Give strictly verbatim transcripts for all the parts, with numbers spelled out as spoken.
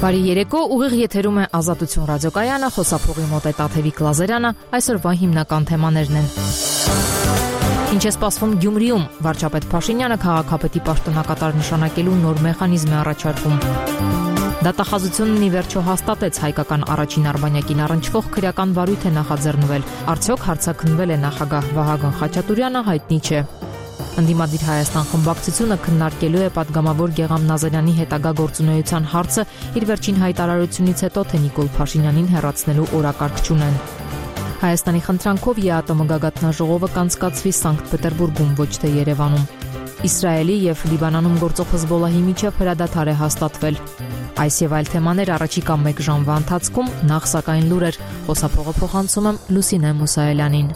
Բարի երեկո, ուղիղ եթերում է Ազատություն ռադիոկայանը, խոսափողի մոտ է Տաթևիկ Լազարյանը, այսօրվա հիմնական թեմաներն են։ Ինչ է սպասվում Գյումրիում, վարչապետ Փաշինյանը քաղաքապետի պաշտոնակատար նշանակելու նոր մեխանիզմ է առաջարկում։ Դատախազությունն ի վերջո հաստատեց հայկական առաջին արբանյակին առնչվող քրեական վարույթ է նախաձեռնվել, արդյոք հարցաքննվել է նախագահ Վահագն Խաչատուրյանը, հայտնի չէ։ Ընդդիմադիր Հայաստան խմբակցությունը քննարկելու է պատգամավոր Գեգամ Նազարյանի հետագա գործունեության հարցը իր վերջին հայտարարությունից հետո, թե Նիկոլ Փաշինյանին հեռացնելու օրակարգ չունեն։ Հայաստանի խնդրանքով ԵԱՏՄ գագաթնաժողովը կանցկացվի Սանկտ Պետերբուրգում, ոչ թե Երևանում։ Իսրայելի եւ Լիբանանում գործող Հեզբոլլահի միջև հրադադար է հաստատվել։ Այս եւ այլ թեմաներ առաջիկա մեկ ժամվա ընթացքում, նախ սակայն լուրեր, խոսափողը փոխանցում եմ Լուսինե Մուսայելյանին։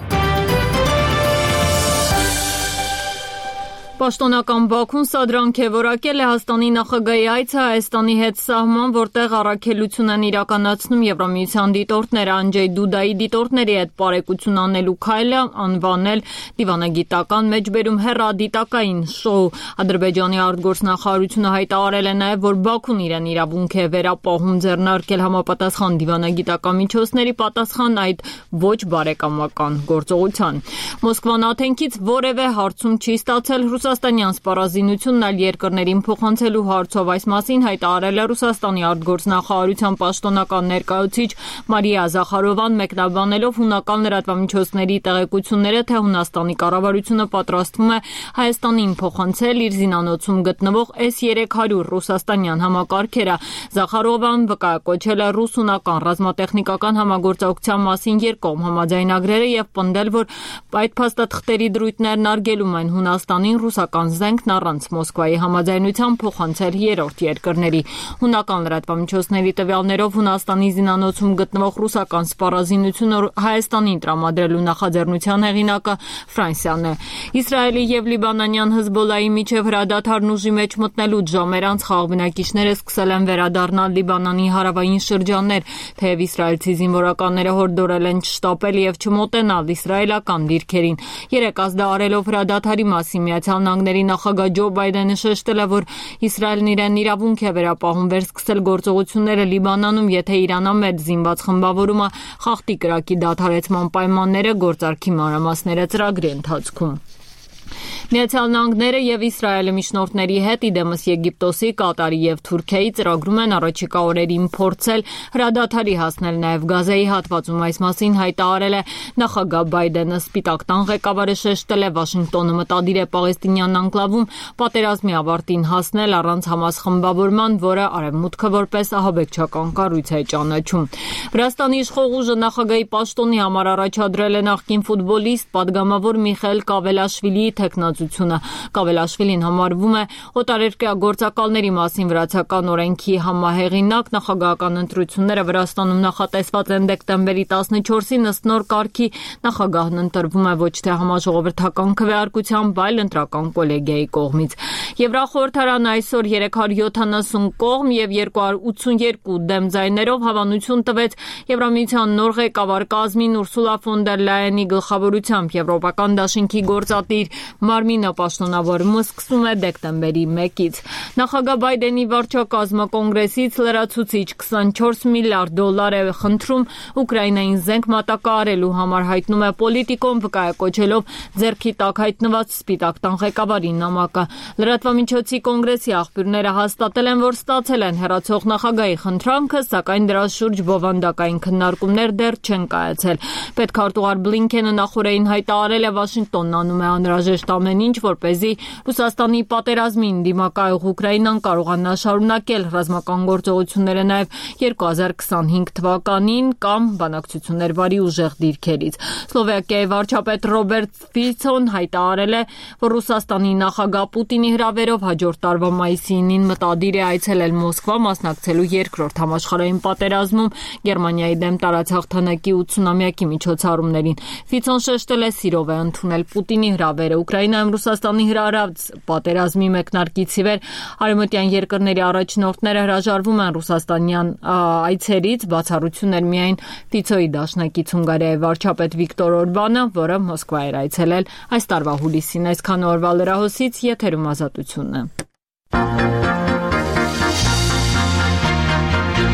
Պաշտոնական Բաքուն սադրանք է որակել Լեհաստանի նախագահի այցը Հայաստանի հետ սահման, որտեղ առաքելություն են իրականացնում Եվրամիության դիտորդները, Անջեյ Դուդայի դիտորդների հետ պարեկություն անելու քայլը անվանել դիվանագիտական մեջբերում հեռադիտակային շոու։ Ադրբեջանի արտգործնախարարությունը հայտարարել է նաև, որ Բաքուն իրեն իրավունք է վերապահում ձեռնարկել համապատասխան դիվանագիտական միջոցների պատասխան այդ ոչ բարեկամական գործողության։ Մոսկվան Աթենքից որևէ հարցում չի ստացել Ռուսաստանյան սպառազինությունն այլ երկրներին փոխանցելու հարցով, այս մասին հայտարարել է Ռուսաստանի արտգործնախարարության պաշտոնական ներկայացուցիչ Մարիա Զախարովան, մեկնաբանելով հունական լրատվամիջոցների տեղեկությունները, թե Հունաստանի կառավարությունը պատրաստվում է Հայաստանին փոխանցել իր զինանոցում գտնվող էս երեք հարյուր ռուսաստանյան համակարգերը։ Զախարովան վկայակոչել է ռուս-հունական ռազմատեխնիկական համագործակցության մասին երկկողմ համաձայնագրերը եւ պնդել, որ այդ փաստաթղթերի դրույթներն արգելում են Հունաստանին ռուսական զենքն առանց Մոսկվայի համաձայնության փոխանցել երրորդ երկրների։ Հունական լրատվամիջոցների տվյալներով Հունաստանի զինանոցում գտնվող ռուսական սպառազինությունը Հայաստանին տրամադրելու նախաձեռնության հեղինակը Ֆրանսիան է։ Իսրայելի եւ լիբանանյան Հեզբոլլահի միջև հրադադարն ուժի մեջ մտնելուց ժամեր անց խաղաղ բնակիչները սկսել են վերադառնալ Լիբանանի հարավային շրջաններ, թեև իսրայելցի զինվորականները հորդորել են չշտապել եւ չմոտենալ իսրայելական դիրքերին։ Երեք ազդարելով հրադադարի մասին Միացյալ Նահանգների նախագահ Ջո Բայդենը շեշտել է, որ Իսրայելն իրեն իրավունք է վերապահում վերսկսել գործողությունները Լիբանանում, եթե Իրանամետ զինված խմբավորումը խախտի կրակի դադարեցման պայմանները գործարքի մանրամասները ծրագրի ընթացքում։ Միացյալ Նահանգները եւ Իսրայելը միջնորդների հետ, իդեմս Եգիպտոսի, Կատարի եւ Թուրքիայի ծրագրում են առաջիկա օրերին փորձել հրադադարի հասնել նաեւ Գազայի հատվածում։ Այս մասին հայտարարել է նախագահ Բայդենը։ Սպիտակ տան ղեկավարը շեշտել է, Վաշինգտոնը մտադիր է Պաղեստինյան անկլավում պատերազմի ավարտին հասնել առանց Համաս խմբավորման, որը Արևմուտքը որպես ահաբեկչական կառույց է ճանաչում։ Վրաստանի իշխող ուժը նախագահի պաշտոնի համար առաջադրել է նախկին ֆուտբոլիստ պատգամավոր Միխայել Կավելաշվիլիի թեկնածությունը։ Կավելաշվիլին համարվում է օտարերկրյա գործակալների մասին վրացական օրենքի համահեղինակ։ Նախագահական ընտրությունները Վրաստանում նախատեսված են դեկտեմբերի տասնչորսին, ըստ նոր կարգի նախագահն ընտրվում է ոչ թե համաժողովրդական քվեարկությամբ, այլ ընտրական կոլեգիայի կողմից։ Եվրախորհրդարանը այսօր երեք հարյուր յոթանասուն կողմ եւ երկու հարյուր ութսունյերկու դեմ ձայներով հավանություն տվեց Եվրամիության նոր ղեկավար կազմին Ուրսուլա ֆոն դեր Լայենի գլխավորությամբ։ Եվրոպական դաշինքի գործադիր մարմինը պաշտոնավորումը սկսում է դեկտեմբերի մեկից։ Նախագահ Բայդենի վարչակազմը կոնգրեսից լրացուցիչ քսանչորս միլիարդ դոլար է խնդրում Ուկրաինային զենք մատակարարելու համար, հայտնում է Պոլիտիկոն, վկայակոչելով ձեռքի տակ հայտնված Սպիտակ տան ղեկավարի նամակը։ Լրատվամիջոցի կոնգրեսի աղբյուրները հաստատել են, որ ստացել են հեռացող նախագահի խնդրանքը, սակայն դրա շուրջ բովանդակային քննարկումներ դեռ չեն կայացել։ Պետքարտուղար Բլինքենը նախորդին հայտարարել է, Վաշինգտոնն անում է անհրաժեշտ ամեն ինչ, որպեսզի Ռուսաստանի պատերազմին դիմակայող Ուկրաինան կարողանա շարունակել ռազմական գործողությունները նաև երկու հազար քսանհինգ թվականին կամ բանակցություններ վարի ուժեղ դիրքերից։ Սլովակիայի վարչապետ Ռոբերտ Ֆիցոն հայտարարել է, որ Ռուսաստանի նախագահ Պուտինի հրավերով հաջորդ տարվա մայիսին մտադիր է այցելել Մոսկվա, մասնակցելու երկրորդ համաշխարհային պատերազմում Գերմանիայի դեմ տարածահաղթանակի ութսունամյակի միջոցառումներին։ Ֆիցոն շեշտել է, սիրով է ընդունել Պուտինի հրավերը Ուկրաինայում Ռուսաստանի հրահրած պատերազմի մեկնարկից ի վեր արևմտյան երկրների առաջնորդները հրաժարվում են ռուսաստանյան այցերից, բացառություններ միայն Ֆիցոյի դաշնակից Հունգարիայի վարչապետ Վիկտոր Օրբանը, որը Մոսկվա էր այցելել այս տարվա հուլիսին։ Այսքան օրվա լրահոսից եթերում Ազատությունն է։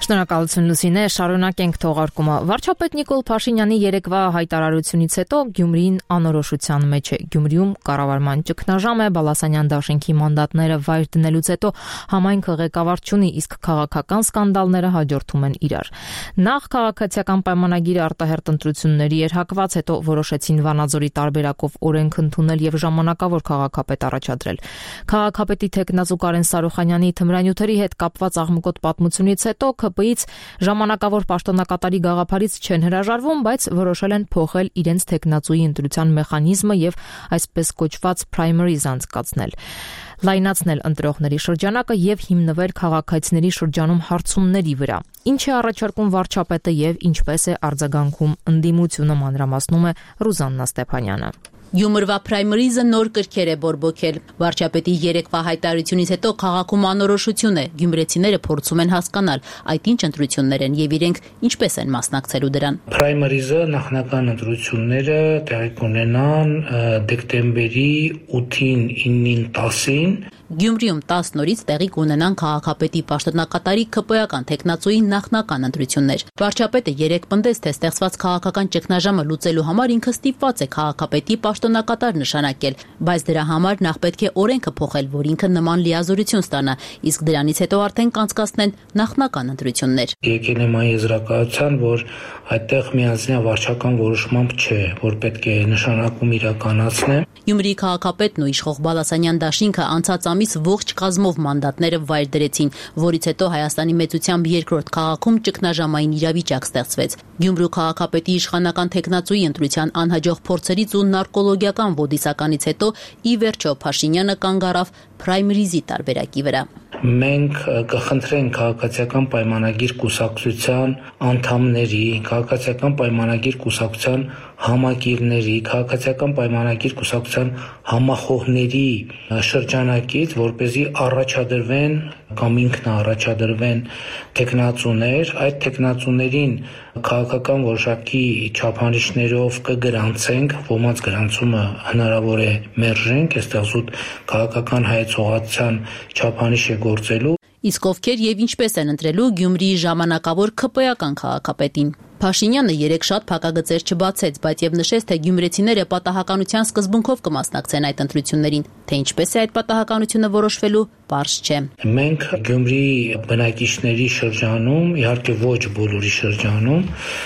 Շնորհակալություն Լուսինե, շարունակենք թողարկումը։ Վարչապետ Նիկոլ Փաշինյանի երեկվա հայտարարությունից հետո Գյումրին անորոշության մեջ է։ Գյումրիում կառավարման ճգնաժամ է, Բալասանյան դաշինքի մանդատները վայր դնելուց հետո համայնքը ղեկավար չունի, իսկ քաղաքական սկանդալները հաջորդում են իրար։ Նախ քաղաքացիական պայմանագիրը արտահերտ ընտրությունների էր հակված, հետո որոշեցին Վանաձորի տարբերակով օրենք ընդունել եւ ժամանակավոր քաղաքապետ առաջադրել։ Քաղաքապետի թեկնածու Կարեն Սարոխանյանի թմրանյութերի հետ կապված աղմկոտ պատմությունից հետո ԿՊ-ից ժամանակավոր պաշտոնակատարի գաղափարից չեն հրաժարվում, բայց որոշել են փոխել իրենց թեկնածուի ընտրության մեխանիզմը եւ այսպես կոչված primaries անցկացնել, լայնացնել ընտրողների շրջանակը եւ հիմնվել քաղաքացիների շրջանում հարցումների վրա։ Ինչ է առաջարկում վարչապետը եւ ինչպես է արձագանքում ընդդիմությունը, մանրամասնում է Ռուզաննա Ստեփանյանը։ Գյումրվա պրայմերիզը նոր կրքեր է բորբոքել։ Վարչապետի երեկվա հայտարարությունից հետո քաղաքում անորոշություն է։ Գյումրեցիները փորձում են հասկանալ, այդ ինչ ընտրություններ են եւ իրենք ինչպես են մասնակցելու դրան։ Պրայմերիզը նախնական ընտրությունները տեղի կունենան դեկտեմբերի ութին, իննին, տասին։ Գյումրիում տաս նորից տեղի կունենան քաղաքապետի պաշտոնակատարի ԿՊ-ական թեկնածուի նախնական ընտրություններ։ Վարչապետը երեկ պնդեց, թե ստեղծված քաղաքական ճգնաժամը լուծելու համար ինքը ստիպված է քաղաքապետի պաշտոնակատար նշանակել, բայց դրա համար նախ պետք է օրենքը փոխել, որ ինքը նման լիազորություն ստանա, իսկ դրանից հետո արդեն կանցկացնեն նախնական ընտրություններ։ Եկել եմ այն եզրակացության, որ այդտեղ միանձնյա վարչական որոշմամբ չէ, որ պետք է նշանակում իրականացնեն։ Գյումրիի քաղաքապետն ու իշխող Բալասանյան դաշինքը անցած ամիս ողջ կազմով մանդատները վայր դրեցին, որից հետո Հայաստանի մեծությամբ երկրորդ քաղաքում ճգնաժամային իրավիճակ ստեղծվեց։ Գյումրու քաղաքապետի իշխանական թեկնածուի ընտրության անհաջող փորձերից ու նարկոլոգիական ոդիսականից հետո ի վերջո Փաշինյանը կանգ առավ պրայմերիզի տարբերակի վրա։ Մենք կխնդրենք քաղաքացիական պայմանագիր կուսակցության անդամների, քաղաքացիական պայմանագիր կուսակցության համակիրների, քաղաքացիական պայմանագիր կուսակցության համախոհների շրջանակից, որպեսզի առաջադրվեն կամ ինքնաառաջադրվեն թեկնածուներ, այդ թեկնածուներին քաղաքական որոշակի չափանիշներով կգրանցենք, ոմանց գրանցումը հնարավոր է մերժենք, այստեղ զուտ քաղաքական հայեցողացության չափանիշ է գործելու։ Իսկ ովքեր եւ ինչպես են ընտրելու Գյումրիի ժամանակավոր ԿՊ-ական քաղաքապետին։ Փաշինյանը երեք շատ փակագծեր չբացեց, բայց եւ նշեց, թե գյումրեցիները պատահականության սկզբունքով կմասնակցեն այդ ընտրություններին, թե ինչպես է այդ պատահականությունը որոշվելու, պարզ չէ։ Մենք Գյումրիի բնակիչների շրջանում, իհարկե ոչ բոլորի շրջանում,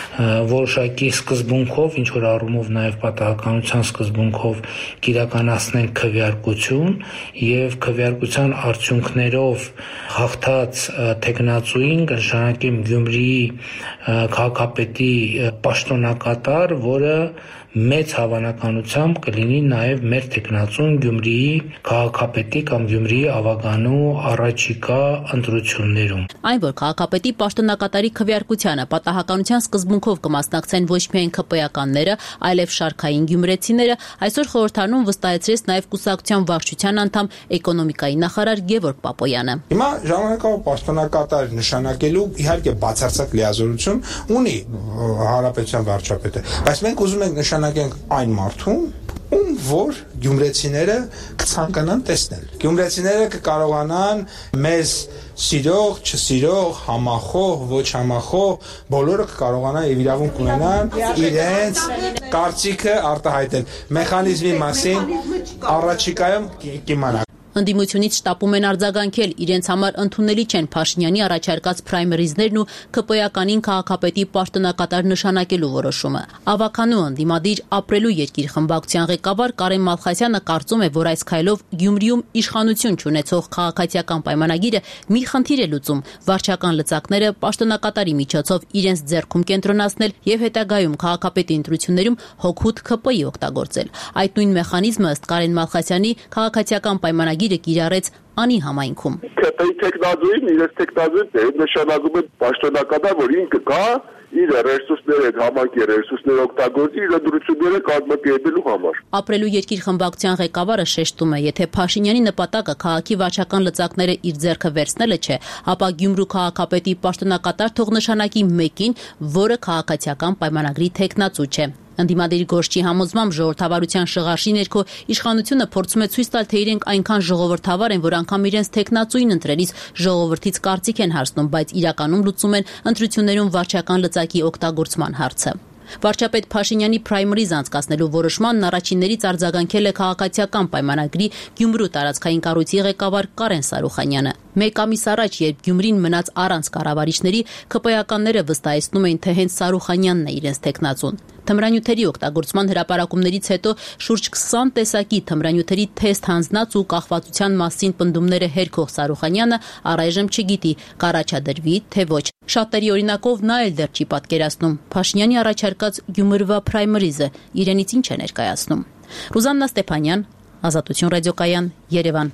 որոշակի սկզբունքով, ինչ որ առումով նաեւ պատահականության սկզբունքով կիրականացնենք քվեարկություն եւ քվեարկության արդյունքներով հաղթած թեկնածուին կնշանակենք Գյումրիի քաղաքապետի պաշտոնակատար, որը մեծ հավանականությամբ կլինի նաև մեր թեկնածուն Գյումրիի քաղաքապետի կամ Գյումրիի ավագանու առաջիկա ընտրություններում։ Այն, որ քաղաքապետի պաշտոնակատարի քվեարկությանը պատահականության սկզբունքով կմասնակցեն ոչ միայն ԿՊ-ականները, այլև շարքային գյումրեցիները, այսօր խորհրդարանում վստահեցրեց նաև կուսակցության վարչության անդամ էկոնոմիկայի նախարար Գևորգ Պապոյանը։ Հիմա ժամանակավոր պաշտոնակատար նշանակելու իհարկե բացարձակ լիազորություն ունի հանրապետության վարչապետը, բայց մենք ուզում ենք նշանակենք այն մարդուն, ում որ գյումրեցիները կցանկանան տեսնել։ Գյումրեցիները կկարողանան մեզ սիրող, չսիրող, համախոհ, ոչ համախոհ, բոլորը կկարողանան եւ իրավունք ունենան իրենց կարծիքը արտահայտել։ Մեխանիզմի մասին առաջիկայում կիմանանք։ Ընդդիմությունից շտապում են արձագանքել, իրենց համար ընդունելի չեն Փաշինյանի առաջարկած պրայմերիզներն ու ԿՊ-ականին քաղաքապետի պաշտոնակատար նշանակելու որոշումը։ Ավականու ընդդիմադիր ապրելու երկիր խմբակցության ղեկավար Կարեն Մալխասյանը կարծում է, որ այս քայլով Գյումրիում իշխանություն չունեցող քաղաքացիական պայմանագիրը մի խնդիր է լուծում՝ վարչական լծակները պաշտոնակատարի միջոցով իրենց ձեռքում կենտրոնացնել եւ հետագայում քաղաքապետի ընտրություններում հոգուտ ԿՊ-ի օգտագործել։ Այդ նույն մեխանիզմը ըստ Կարեն Մալխասյանի քաղաքացիական պայմանագիրը կիրառեց անի համայնքում։ ԿՊ-ի տեխնազույն իրենց տեխնազույն նշանակում է պաշտոնակատար, որ ինքը կա իր ռեսուրսները, համակի ռեսուրսները օգտագործի իր ընտրությունները կազմակերպելու համար։ Ապրելու երկիր խմբակցության ղեկավարը շեշտում է, եթե Փաշինյանի նպատակը քաղաքի վարչական լծակները իր ձեռքը վերցնելը չէ, ապա Գյումրու քաղաքապետի պաշտոնակատար թող նշանակի մեկին, որը քաղաքացիական պայմանագրի թեկնածու չէ։ Ընդդիմադիր Գոշչի համոզմամբ ժողովրդավարության շղարշի ներքո իշխանությունը փորձում է ցույց տալ, թե իրենք այնքան ժողովրդավար են, որ անգամ իրենց տեխնացուին ընտրելիս ժողովրդից կարծիք են հարցնում, բայց իրականում լուծում են ընտրություններում վարչական լծակի օգտագործման հարցը։ Վարչապետ Փաշինյանի պրայմերիզ անցկացնելու որոշմանն առաջիններից արձագանքել է քաղաքացիական պայմանագրի Գյումրու տարածքային կառույցի ղեկավար Կարեն Սարուխանյանը։ Մեկ ամիս առաջ, երբ Գյումրին մնաց առանց կառավարիչների, ԿՊ-ականները վստահեցնում էին, թե հենց Սարուխանյանն է իրենց տեխնացուն։ Թմրանյութերի օգտագործման հրապարակումներից հետո շուրջ քսան տեսակի թմրանյութերի թեստ հանձնած ու կախվածության մասին պնդումները հերքող Սարուխանյանը առայժմ չգիտի կառաջադրվի, թե ոչ։ Շատերի օրինակով նա էլ դեռ չի պատկերացնում Փաշինյանի առաջարկած Գյումրվա պրայմերիզը իրենից ինչ է ներկայացնում։ Ռուզաննա Ստեփանյան, Ազատություն ռադիոկայան, Երևան։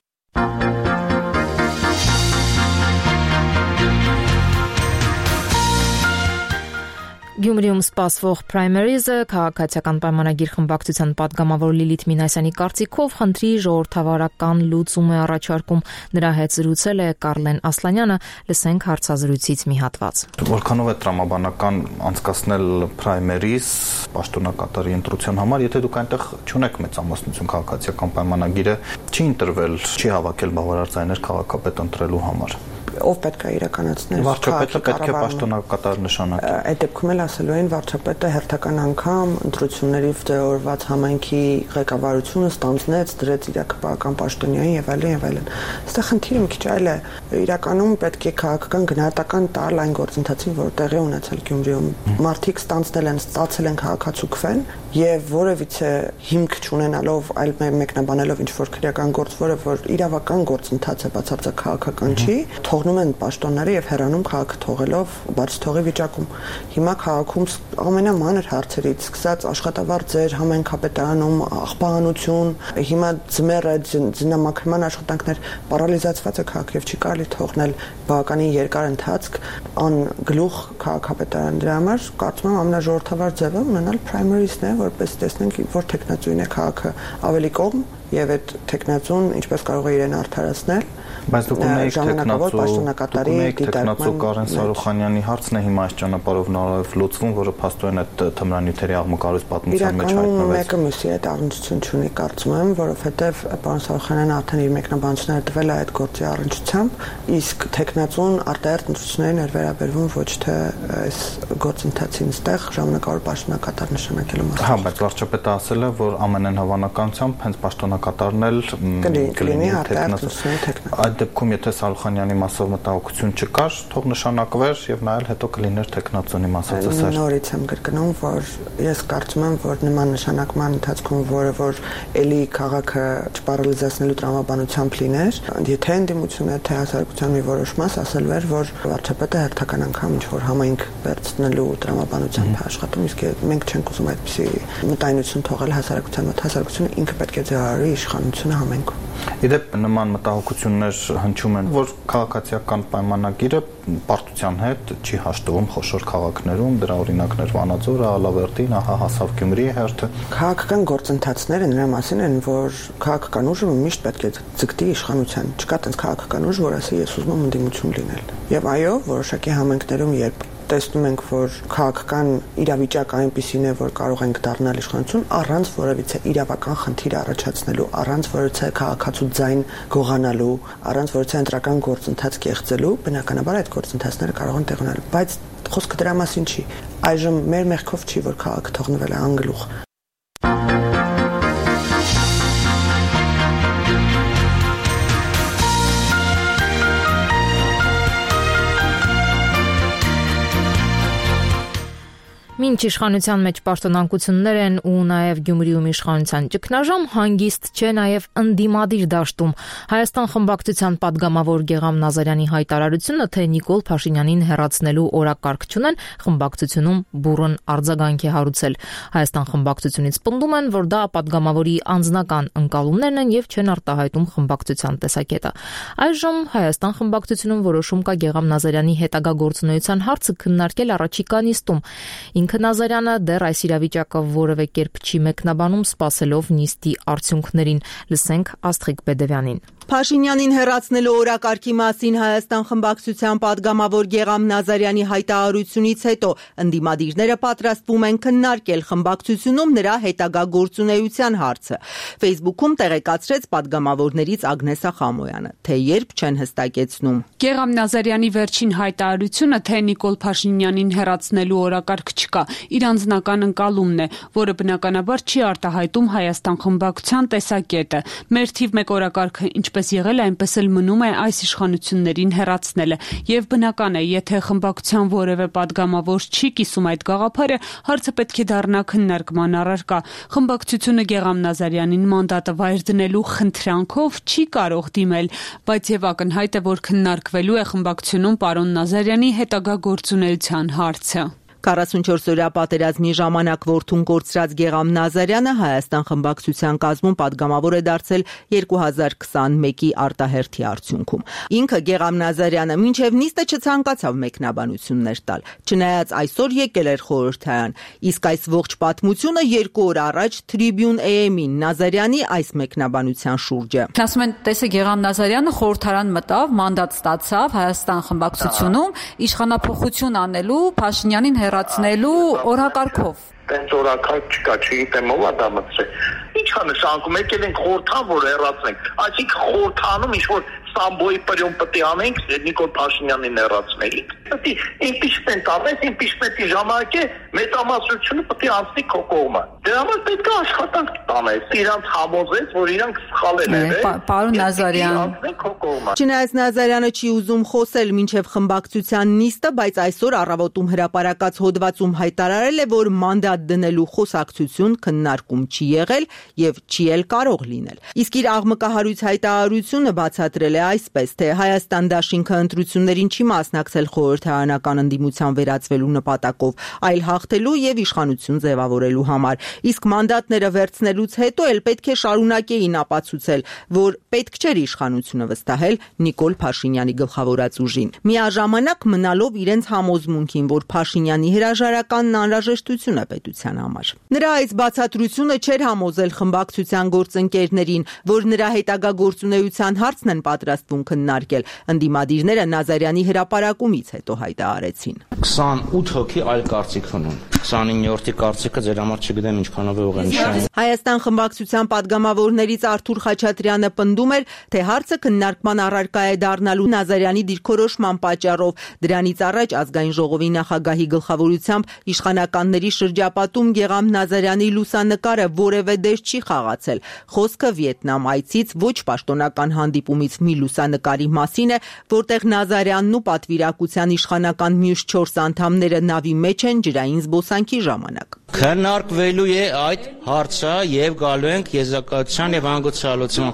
Գյումրիում սպասվող պրայմերիզը քաղաքացիական պայմանագիր խմբակցության պատգամավոր Լիլիթ Մինասյանի կարծիքով խնդրի ժողովրդավարական լուծում է առաջարկում։ Նրա հետ զրուցել է Կարլեն Ասլանյանը, լսենք հարցազրույցից մի հատված։ Որքանով է տրամաբանական անցկացնել պրայմերիզ պաշտոնակատարի ընտրության համար, եթե դուք այնտեղ չունեք մեծամասնություն քաղաքացիական պայմանագիրը, չի ընտրվել, չի հավաքել բավարար ձայներ քաղաքապետ ընտրելու համար։ Ով պետք է իրականացնել։ Վարչապետը պետք է պաշտոնակատար նշանակի։ Այդ դեպքում էլ ասելու են վարչապետը հերթական անգամ ընտրությունների վճռված համայնքի ղեկավարությունը ստանձնեց, դրեց իր քաղաքական պաշտոնյային եւ այլն եւ այլն։ Այստեղ խնդիրը մի քիչ այլ է։ Իրականում պետք է քաղաքական գնահատական տալ այն գործընթացին, որ տեղի ունեցել Գյումրիում։ Մարդիկ ստանձնել են, ստացել են քաղաքացուկվեն եւ որևիցե հիմք չունենալով, այլ մեկնաբանելով ինչ որ քրեական գործ, որը որ իրավական գործընթաց է, բացարձակ քաղաքական չի, թողնում են պաշտոնները եւ հեռանում քաղաքը թողելով բաց թողի վիճակում։ Հիմա քաղաքում ամենամանր հարցերից սկսած աշխատավարձեր, համայնքապետարանում աղբահանություն, հիմա ձմեռը ձնամաքրման աշխատանքներ, պարալիզացված է քաղաքը եւ չի կարելի թողնել բավականին երկար ընթացք ան գլուխ քաղաքապետարան։ Դրա համար կարծում եմ ամենաժողովրդավար ձևը ունենալ պրայմերիզն է, որպես տեսնենք որ տեխնացուին է քաղաքը ավելի կողմ եւ այդ տեխնացուն ինչպես կարող է իրեն արդարացնել։ Բայց դուք ունեիք տեխնացու պաշտոնակատարի տեխնացու Կարեն Սարուխանյանի հարցն է հիմա այս ճանապարհով նորով լուծվում, որը փաստորեն այդ թմրանյութերի աղմկարույց պատմության մեջ հայտնվեց։ Մեկը մյուսի հետ առնչություն չունի, կարծում եմ, որովհետեւ պարոն Սարուխանյանը արդեն իր մեկնաբանությունները տվել է այդ գործի առնչությամբ, իսկ տեխնացուն արտահերթ ընտրություններին էր վերաբերվում ոչ թե այս գործընթացին ստեղ ժամանակավոր պաշտոնակատար նշանակելու մասին։ Հա, բայց վարչապետը ասել է, որ ամենայն հավանականությամբ հենց պաշտոնակատարն էլ կլինի տեխնացու։ Այդ դեպքում եթե Սարուխանյանի մասով մտահոգություն չկար, թող նշանակվեր եւ նայել հետո կլիներ տեխնացունի մասով ծեսեր։ Նորից եմ կրկնում, որ ես կարծում եմ, որ նման նշանակման ընթացքում, որը որ էլի քաղաքը չպարալիզացնելու տրամաբանությամբ լիներ, եթե ընդդիմությունը թե հասարակության մի որոշ մաս ասել էր, որ վարչապետը հերթական անգամ ինչ որ համայնք վերցնելու տրամաբանությամբ աշխատում, իսկ մենք չենք ուզում այդպիսի մտայնություն թողել հասարակության մոտ, հասարակությունը ինքը պետք է ձևավորի իշխանությունը համայնքում։ Իդեպ նման մտահոգություններ հնչում են, որ քաղաքացիական պայմանագիրը պարտության հետ չի հաշտվում խոշոր քաղաքներում, դրա օրինակներ Վանաձորը, Ալավերդին, ահա հասավ Գյումրիի հերթը։ Քաղաքական գործընթացները նրա մասին են, որ քաղաքական ուժը միշտ պետք է ձգտի իշխանության։ Չկա տենց քաղաքական ուժ, որ ասի ես ուզում եմ ընդդիմություն լինել։ Եվ այո, որոշակի համայնքներում երբ տեսնում ենք, որ քաղաքական իրավիճակը այնպիսին է, որ կարող ենք դառնալ իշխանություն առանց որևիցե իրավական խնդիր առաջացնելու, առանց որևիցե քաղաքացու ձայն գողանալու, առանց որևիցե ընտրական գործընթաց կեղծելու, բնականաբար այդ գործընթացները կարող են տեղ ունենալ, բայց խոսքը դրա մասին չի։ Այժմ մեր մեղքով չի, որ քաղաքը թողնվել է անգլուխ։ Մինչ իշխանության մեջ պաշտոնանկություններ են ու նաև Գյումրիում իշխանության ճգնաժամ, հանգիստ չէ նաև ընդդիմադիր դաշտում։ Հայաստան խմբակցության պատգամավոր Գեգամ Նազարյանի հայտարարությունը, թե Նիկոլ Փաշինյանին հեռացնելու օրակարգ չունեն, խմբակցությունում բուռն արձագանք է հարուցել։ Հայաստան խմբակցությունից պնդում են, որ դա պատգամավորի անձնական ընկալումներն են եւ չեն արտահայտում խմբակցության տեսակետը։ Այժմ Հայաստան խմբակցությունում որոշում կա Գեգամ Նազարյանի հետագա գործունեության հարցը քննարկել առաջիկա նիստում։ Ինքը Նազարյանը դեռ այս իրավիճակը որևէ կերպ չի մեկնաբանում, սպասելով նիստի արդյունքներին։ Լսենք Աստղիկ Բեդևյանին։ Փաշինյանին հեռացնելու օրակարգի մասին Հայաստան խմբակցության պատգամավոր Գեղամ Նազարյանի հայտարարությունից հետո ընդդիմադիրները պատրաստվում են քննարկել խմբակցությունում նրա հետագա գործունեության հարցը։ Facebook-ում տեղեկացրեց պատգամավորներից Ագնեսա Խամոյանը, թե երբ չեն հստակեցնում։ Գեղամ Նազարյանի վերջին հայտարարությունը, թե Նիկոլ Փաշինյանին հեռացնելու օրակարգ չկա, իր անձնական ընկալումն է, որը բնականաբար չի արտահայտում Հայաստան խմբակցության տեսակետը։ Մեր թիվ մեկ օրակարգը ինչպես եղել, այնպես էլ մնում է այս իշխանություններին հեռացնելը, եւ բնական է, եթե խմբակցության որևէ պատգամավոր չի կիսում այդ գաղափարը, հարցը պետք է դառնա քննարկման առարկա։ Խմբակցությունը Գեղամ Նազարյանին մանդատը վայր դնելու խնդրանքով չի կարող դիմել, բայց եւ ակնհայտ է, որ քննարկվելու է խմբակցությունում պարոն Նազարյանի հետագա գործունեության հարցը։ քառասունչորս օրյա պատերազմի ժամանակ որդուն կորցրած Գեղամ Նազարյանը Հայաստան խմբակցության կազմում պատգամավոր է դարձել երկու հազար քսաներկի արտահերթի արդյունքում։ Ինքը Գեղամ Նազարյանը մինչև նիստը չցանկացավ մեկնաբանություններ տալ, չնայած այսօր եկել էր խորհրդարան, իսկ այս ողջ պատմությունը երկու օր առաջ Tribune A M-ին Նազարյանի այս մեկնաբանության շուրջը։ Ասում են, տեսեք, Գեղամ Նազարյանը խորհրդարան մտավ, մանդատ ստացավ Հայաստան խմբակցությունում իշխանափոխություն անելու, Փաշինյանին հեռացնելու օրակարգով։ Տենց օրակարգ չկա, չգիտեմ ով է դա մտցրել։ Ինչ է նշանակում, եկել ենք խորհրդան, որ հեռացնենք։ Այսինքն խորհրդանում ինչ-որ Սամբոյի պրյոմ պետք է անենք Նիկոլ Փաշինյանին հեռացնելիք։ Պետք է impeachment անես, impeachment-ի ժամանակ է մեծամասնությունը պետք է անցնի քո կողմը։ Դրա համար պետք է աշխատանք տանես, իրանց համոզես, որ իրանք սխալել են։ Պարոն Նազարյան։ Չնայած Նազարյանը չի ուզում խոսել մինչև խմբակցության նիստը, բայց այսօր առավոտում հրապարակած հոդվածում հայտարարել է, որ մանդատ դնելու խոսակցություն քննարկում չի եղել եւ չի էլ կարող լինել։ Իսկ իր աղմկահարույց հայտարարությունը բացատրել է այսպես, թե Հայաստան դաշինքը ընտրություններին չի մասնակցել խորհրդարանական ընդդիմության վերածվելու նպատակով, այլ հաղթելու եւ իշխանություն ձևավորելու համար։ Իսկ մանդատները վերցնելուց հետո էլ պետք է շարունակեին ապացուցել, որ պետք չէր իշխանությունը վստահել Նիկոլ Փաշինյանի գլխավորած ուժին, միաժամանակ մնալով իրենց համոզմունքին, որ Փաշինյանի հրաժարականն անհրաժեշտություն է պետության համար։ Նրա այս բացատրությունը չէր համոզել խմբակցության գործընկերներին, որ նրա հետագա գործունեության հարցն են պատրաստվում քննարկել։ Ընդդիմադիրները Նազարյանի հրապարակումից հետո հայտարարեցին. քսանութ հոգի այլ կարծիք ունեն։ քսանիններորդի կարծիքը ձեր համար չգիտեմ ինչքանով է ուղղանիշային։ Հայաստան խմբակցության падգամավորներից Արթուր Խաչատրյանը պնդում էր, թե հարցը քննարկման առարկա է դառնալու Նազարյանի դիրքորոշման պատճառով։ Դրանից առաջ ազգային ժողովի նախագահի գլխավորությամբ իշխանականների շրջապատում Գեղամ Նազարյանի լուսանկարը որևէ դեր չի խաղացել։ Խոսքը Վիետնամ այցից ոչ պաշտոնական հանդիպումից մի լուսանկարի մասին է, որտեղ Նազարյանն ու պատվիրակության իշխանական մյուս չորս անդամները նավի մեջ են ջրային զբոսանքի ժամանակ։ Քննարկվելու է այդ հարցը եւ գալու ենք եզրակացության եւ հանգուցալուծման։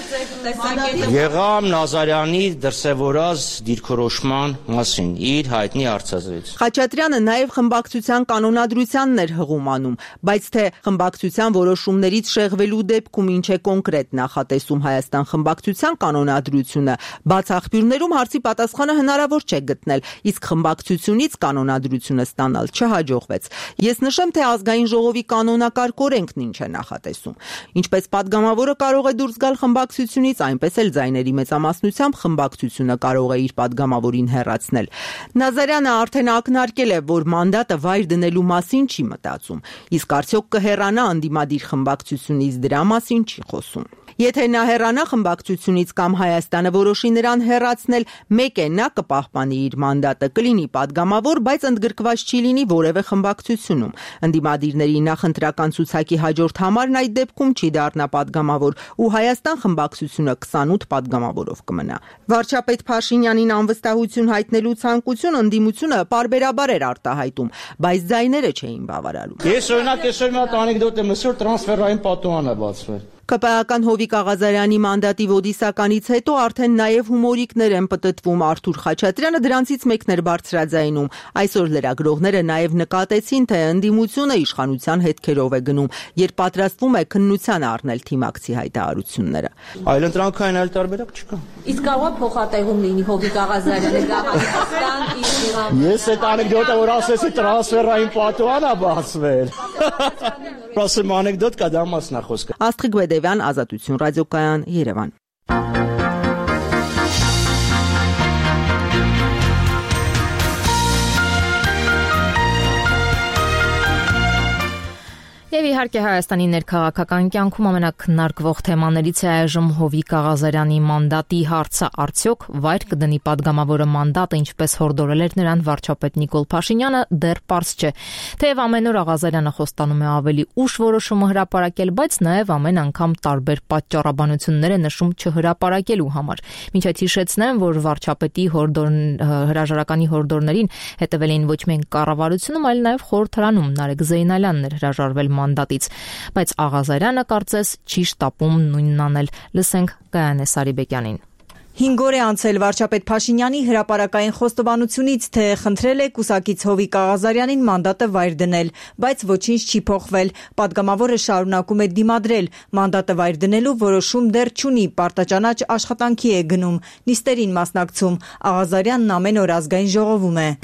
Գեղամ Նազարյանի դրսևորած դիրքորոշման մասին իր հայտնի հարցազրույց։ Խաչատրյանը նաեւ խմբակցության կանոնադրությանն էր հղումանում, բայց թե խմբակցության որոշումներից շեղվելու դեպքում ինչ է կոնկրետ նախատեսում Հայաստան խմբակցության կանոնադրությունը, բաց աղբյուրներում հարցի պատասխանը հնարավոր չէ գտնել, իսկ խմբակցությունից կանոնադրությունը ստանալ չհաջողվեց։ Ես նշեմ, թե ազգային ժողովի կանոնակարգ օրենքն ինչ է նախատեսում։ Ինչպես падգամավորը կարող է դուրս գալ խմբակցությունից, այնպես էլ ձայների մեծամասնությամբ խմբակցությունը կարող է իր падգամավորին հեռացնել։ Նազարյանը արդեն ակնարկել է, որ մանդատը վայր դնելու մասին չի մտածում, իսկ արդյոք կհեռանա ընդդիմադիր խմբակցությունից, դրա մասին չի խոսում։ Եթե նա հեռանա խմբակցությունից կամ Հայաստանը որոշի նրան հեռացնել, մեկ է նա կպահպանի իր մանդատը, կլինի падգամավոր, բայց ընդգրկված չի լինի որևէ խմբակցությունում։ Ընդդիմադիրների նախընտրական ցուցակի հաջորդ համարն այդ դեպքում չի դառնա падգամավոր, ու Հայաստան խմբակցությունը քսանութ падգամավորով կմնա։ Վարչապետ Փաշինյանին անվստահություն հայտնելու ցանկություն ընդդիմությունը պարբերաբար էր արտահայտում, բայց ձայները չէին բավարարում։ Ես օրինակ այսօր մի հատ անեկդոտ եմ ասել, տրանսֆերային պատուհան է բացվել։ ԿՊԱ-ական Հովիկ Աղազարյանի մանդատի ոդիսականից հետո արդեն նաև հումորիկներ են պտտվում։ Արթուր Խաչատրյանը դրանցից մեկն էր բարձրաձայնում։ Այսօր լրագրողները նաև նկատեցին, թե ընդդիմությունը իշխանության հետքերով է գնում, երբ պատրաստվում է քննության առնել թիմակցի հայտարարությունները։ Այլընտրանքային այլ տարբերակ չկա։ Իսկ կարող է փոխատեղում լինի Հովիկ Աղազարյանը Գաղափարստան իր։ Ես այդ անեկդոտը որ ասեցի տրանսֆերային պատուհան է բացվել։ Ասեմ անեկդոտ կա դա մասնախոսքը։ Աստղիկ Բեդևյան, Ազատություն ռադիոկայան, Երևան։ Իհարկե Հայաստանի ներքաղաքական կյանքում ամենաքննարկվող թեմաներից է այժմ Հովիկ Աղազարյանի մանդատի հարցը, արդյոք վայր կդնի падգամավորը մանդատը, ինչպես հորդորել էր նրան վարչապետ Նիկոլ Փաշինյանը, դեռ պարզ չէ։ Թեև ամեն օր Աղազարյանը խոստանում է ավելի ուշ որոշումը հրապարակել, բայց նաև ամեն անգամ տարբեր պատճառաբանություններ է նշում չհրապարակելու համար։ Մինչև հիշեցնեմ, որ վարչապետի հորդոր հրաժարականի հորդորներին հետևել էին ոչ միայն կառավարությունում, այլ նաև խորհրդարանում Նարեկ Զեյնալյանն էր հրաժարվել մանդատից, բայց Աղազարյանը կարծես չի շտապում նույնն անել։ Լսենք Գայանե Սարիբեկյանին։ Հինգ օր է անցել վարչապետ Փաշինյանի հրապարակային խոստովանությունից, թե խնդրել է կուսակից Հովիկ Աղազարյանին մանդատը վայր դնել, բայց ոչինչ չի փոխվել։ Պատգամավորը շարունակում է դիմադրել, մանդատը վայր դնելու որոշում դեռ չունի, պարտաճանաչ աշխատանքի է գնում, նիստերին մասնակցում։ Աղազարյանն ամեն օր ազգային ժողովում է։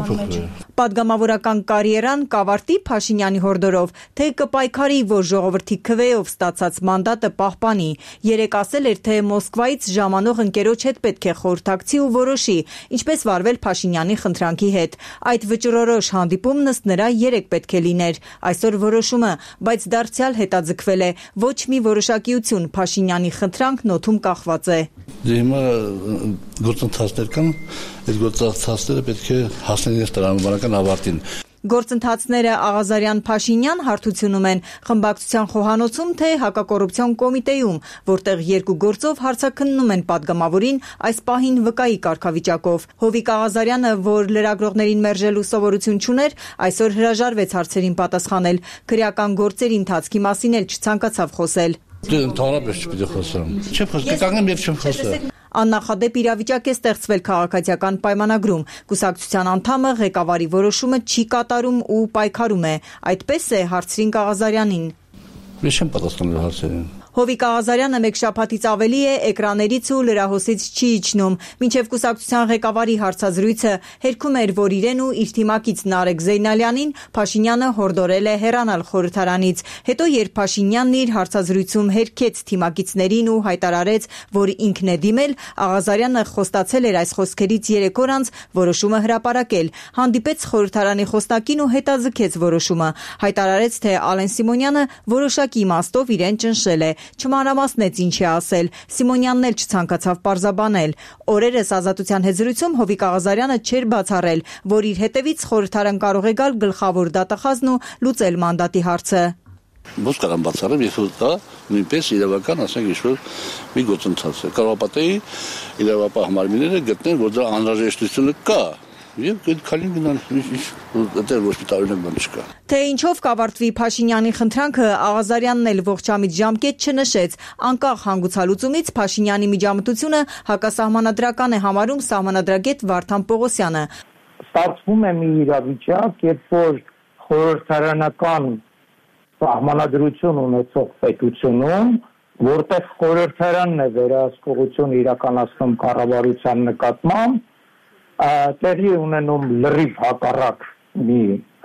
Պատգամավորական կարիերան կավարտի Փաշինյանի հորդորով, թե կպայքարի, որ ժողովրդի քվեով ստացած մանդատը պահպանի։ Երեկ ասել էր, թե Մոսկվայից ժամանող ընկերոջ հետ պետք է խորհրդակցի ու որոշի, ինչպես վարվել Փաշինյանի խնդրանքի հետ։ Այդ վճռորոշ հանդիպումն ըստ նրա երեկ պետք է լիներ, այսօր որոշումը, բայց դարձյալ հետաձգվել է, ոչ մի որոշակիություն, Փաշինյանի խնդրանքն օդում կախված է։ Հիմա գործընթացներ կան, այդ գործընթացները պետք է հասնեն տրամաբանական ավարտին։ Գործընթացները Աղազարյան-Փաշինյան հարթությունում են խմբակցության խոհանոցում, թե հակակոռուպցիոն կոմիտեում, որտեղ երկու գործով հարցաքննում են падգամավորին այս պահին վկայի կարգավիճակով։ Հովիկ Աղազարյանը, որ լրագրողներին մերժելու սովորություն չուներ, այսօր հրաժարվեց հարցերին պատասխանել։ Քրեական գործերի ընթացքի մասին էլ չցանկացավ խոսել։ Դե ընդհանրապես չպիտի խոսեմ։ Չեմ խոսում, կանգնեմ եւ չեմ խոսում։ Աննախադեպ իրավիճակ է ստեղծվել քաղաքացիական պայմանագրում։ Կուսակցության անդամը ղեկավարի որոշումը չի կատարում ու պայքարում է։ Այդպես է, հարցրին Աղազարյանին։ Ես չեմ պատասխանել հարցերին։ Հովիկ Աղազարյանը մեկ շաբաթից ավելի է էկրաններից ու լրահոսից չի իջնում։ Մինչև կուսակցության ղեկավարի հարցազրույցը հերքում էր, որ իրեն ու իր թիմակից Նարեկ Զեյնալյանին Փաշինյանը հորդորել է հեռանալ խորհրդարանից։ Հետո երբ Փաշինյանն իր հարցազրույցում հերքեց թիմակիցներին ու հայտարարեց, որ ինքն է դիմել, Աղազարյանը խոստացել էր այս խոսքերից երեք օր անց որոշումը հրապարակել։ Հանդիպեց խորհրդարանի խոսնակին ու հետաձգեց որոշումը։ Հայտարարեց, թե Ալեն Սիմոնյանը որոշակի իմաստով իրեն ճնշել է։ Չմանրամասնեց ինչ է ասել։ Սիմոնյանն էլ չցանկացավ պարզաբանել։ Օրերս Ազատության հետ զրույցում Հովիկ Աղազարյանը չէր բացառել, որ իր հետևից խորհրդարան կարող է գալ գլխավոր դատախազն ու լուծել մանդատի հարցը։ Ո՞ց կարող եմ բացառել, եթե դա նույնպես իրավական, ասենք, ինչ-որ մի գործընթաց է։ Կարող պատեի իրավապահ մարմինները գտնեն, որ դրա անհրաժեշտությունը կա։ Եվ քանի գնան այդտեղ ոչ մի տարօրինակ բան չկա։ Թե ինչով կավարտվի Փաշինյանի խնդրանքը, Աղազարյանն էլ ողջամիտ ժամկետ չնշեց։ Անկախ հանգուցալուծումից Փաշինյանի միջամտությունը հակասահմանադրական է համարում սահմանադրագետ Վարդան Պողոսյանը։ Ստացվում է մի իրավիճակ, երբ որ խորհրդարանական սահմանադրություն ունեցող պետությունում, որտեղ խորհրդարանն է վերահսկողություն իրականացնում կառավարության նկատմամբ, տեղի ունենում լրիվ հակառակ մի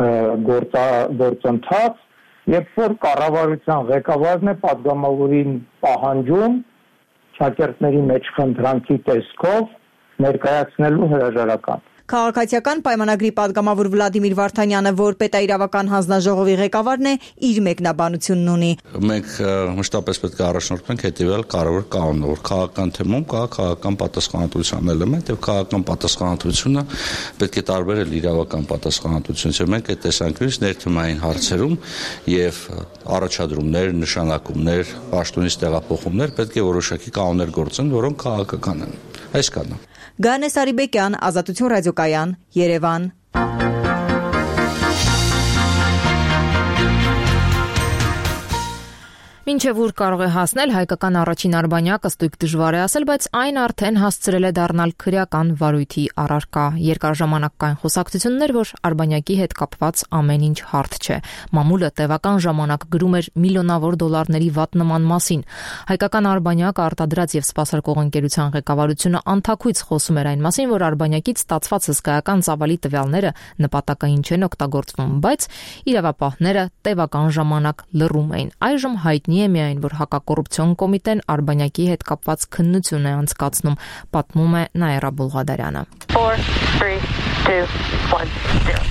գործընթաց, երբ որ կառավարության ղեկավարն է падգամավորին պահանջում շակերտների մեջ խնդրանքի տեսքով ներկայացնելու հրաժարական։ Քաղաքացիական պայմանագրի падգամավոր Վլադիմիր Վարդանյանը, որ պետաիրավական հանձնաժողովի ղեկավարն է, իր մեկնաբանությունն ունի։ Մենք մշտապես պետք է առաջնորդվենք հետևյալ կարևոր կանոնով, որ քաղաքական թեմում կա քաղաքական պատասխանատվության էլեմենտ, եւ քաղաքական պատասխանատվությունը պետք է տարբերել իրավական պատասխանատվությունից։ Մենք այդ տեսանկյունից ներթեմային հարցերում եւ առաջադրումներ, նշանակումներ, պաշտոնից տեղափոխումներ պետք է որոշակի կանոններ գործեն, որոնք քաղաքական են։ Այսքանն է։ Գայանե Սարիբեկյան, Ազատություն ռադիոկայան, Երևան։ Մինչև ուր կարող է հասնել հայկական առաջին արբանյակը ստույգ դժվար է ասել, բայց այն արդեն հասցրել է դառնալ քրեական վարույթի առարկա։ Երկար ժամանակ կային խոսակցություններ, որ արբանյակի հետ կապված ամեն ինչ հարթ չէ։ Մամուլը տևական ժամանակ գրում էր միլիոնավոր դոլարների վատնման մասին։ Հայկական արբանյակը արտադրած եւ սպասարկող ընկերության ղեկավարությունը անթաքույց խոսում էր այն մասին, որ արբանյակից ստացված հսկայական ծավալի տվյալները նպատակային չեն օգտագործվում, բայց իրավապահները տևական ժամանակ լռում էին։ Այժմ հայտնի է միայն, որ հակակոռուպցիոն կոմիտեն արբանյակի հետ կապված քննություն է անցկացնում, պատմում է Նաիրա Բուլղադարյանը։